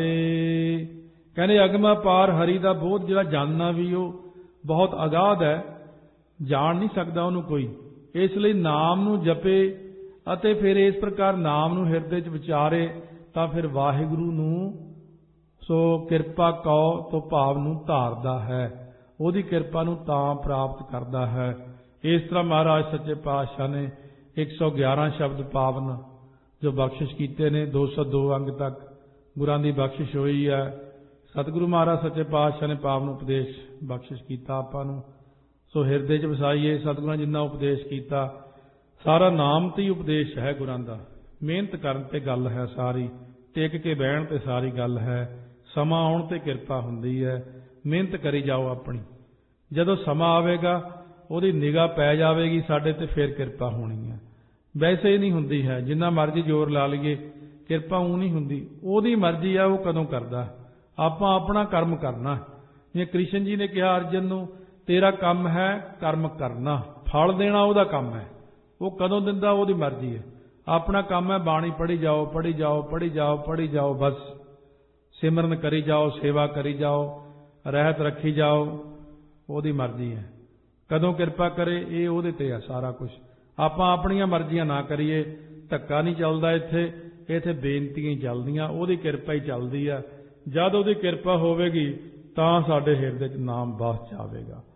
ਕਹਿੰਦੇ ਅਗਮ ਅਪਾਰ ਹਰੀ ਦਾ ਬੋਧ ਜਿਹੜਾ ਜਾਣਨਾ ਵੀ ਉਹ ਬਹੁਤ ਅਗਾਧ ਹੈ, ਜਾਣ ਨਹੀਂ ਸਕਦਾ ਉਹਨੂੰ ਕੋਈ। ਇਸ ਲਈ ਨਾਮ ਨੂੰ ਜਪੇ ਅਤੇ ਫਿਰ ਇਸ ਪ੍ਰਕਾਰ ਨਾਮ ਨੂੰ ਹਿਰਦੇ 'ਚ ਵਿਚਾਰੇ ਤਾਂ ਫਿਰ ਵਾਹਿਗੁਰੂ ਨੂੰ ਸੋ ਕਿਰਪਾ ਕਉ ਤੋਂ ਭਾਵ ਨੂੰ ਧਾਰਦਾ ਹੈ, ਉਹਦੀ ਕਿਰਪਾ ਨੂੰ ਤਾਂ ਪ੍ਰਾਪਤ ਕਰਦਾ ਹੈ। ਇਸ ਤਰ੍ਹਾਂ ਮਹਾਰਾਜ ਸੱਚੇ ਪਾਤਸ਼ਾਹ ਨੇ ਇੱਕ ਸੌ ਗਿਆਰਾਂ ਸ਼ਬਦ ਪਾਵਨ ਜੋ ਬਖਸ਼ਿਸ਼ ਕੀਤੇ ਨੇ, ਦੋ ਸੌ ਦੋ ਅੰਗ ਤੱਕ ਗੁਰਾਂ ਦੀ ਬਖਸ਼ਿਸ਼ ਹੋਈ ਹੈ। ਸਤਿਗੁਰੂ ਮਹਾਰਾਜ ਸੱਚੇ ਪਾਤਸ਼ਾਹ ਨੇ ਪਾਵਨ ਉਪਦੇਸ਼ ਬਖਸ਼ਿਸ਼ ਕੀਤਾ ਆਪਾਂ ਨੂੰ। ਸੋ ਹਿਰਦੇ 'ਚ ਵਸਾਈਏ। ਸਤਿਗੁਰਾਂ ਜਿੰਨਾ ਉਪਦੇਸ਼ ਕੀਤਾ ਸਾਰਾ ਨਾਮ ਤੇ ਹੀ ਉਪਦੇਸ਼ ਹੈ ਗੁਰਾਂ ਦਾ। ਮਿਹਨਤ ਕਰਨ ਤੇ ਗੱਲ ਹੈ ਸਾਰੀ, ਟਿਕ ਕੇ ਬਹਿਣ ਤੇ ਸਾਰੀ ਗੱਲ ਹੈ। ਸਮਾਂ ਆਉਣ ਤੇ ਕਿਰਪਾ ਹੁੰਦੀ ਹੈ, ਮਿਹਨਤ ਕਰੀ ਜਾਓ ਆਪਣੀ। ਜਦੋਂ ਸਮਾਂ ਆਵੇਗਾ ਉਹਦੀ ਨਿਗਾਹ ਪੈ ਜਾਵੇਗੀ ਸਾਡੇ ਤੇ, ਫਿਰ ਕਿਰਪਾ ਹੋਣੀ ਹੈ। ਵੈਸੇ ਹੀ ਨਹੀਂ ਹੁੰਦੀ ਹੈ, ਜਿੰਨਾ ਮਰਜ਼ੀ ਜ਼ੋਰ ਲਾ ਲਈਏ ਕਿਰਪਾ ਉਹ ਨਹੀਂ ਹੁੰਦੀ। ਉਹਦੀ ਮਰਜ਼ੀ ਆ ਉਹ ਕਦੋਂ ਕਰਦਾ, ਆਪਾਂ ਆਪਣਾ ਕਰਮ ਕਰਨਾ। ਜਿਵੇਂ ਕ੍ਰਿਸ਼ਨ ਜੀ ਨੇ ਕਿਹਾ ਅਰਜਨ ਨੂੰ, ਤੇਰਾ ਕੰਮ ਹੈ ਕਰਮ ਕਰਨਾ, फल देना ਉਹਦਾ ਕੰਮ है। वो कदों दिंदा ਉਹਦੀ मर्जी है। अपना काम है बाणी पढ़ी जाओ पढ़ी जाओ पढ़ी जाओ पढ़ी जाओ, बस सिमरन करी जाओ, सेवा करी जाओ, रहत रखी जाओ, ਉਹਦੀ मर्जी है। कदों किरपा करे ये ਉਹਦੇ ते है सारा कुछ। ਆਪਾਂ ਆਪਣੀਆਂ ਮਰਜ਼ੀਆਂ ਨਾ ਕਰੀਏ, ਧੱਕਾ ਨਹੀਂ ਚੱਲਦਾ ਇੱਥੇ, ਇੱਥੇ ਬੇਨਤੀਆਂ ਹੀ ਚੱਲਦੀਆਂ, ਉਹਦੀ ਕਿਰਪਾ ਹੀ ਚੱਲਦੀ ਆ। ਜਦ ਉਹਦੀ ਕਿਰਪਾ ਹੋਵੇਗੀ ਤਾਂ ਸਾਡੇ ਹਿਰਦੇ 'ਚ ਨਾਮ ਵਸ ਜਾਵੇਗਾ।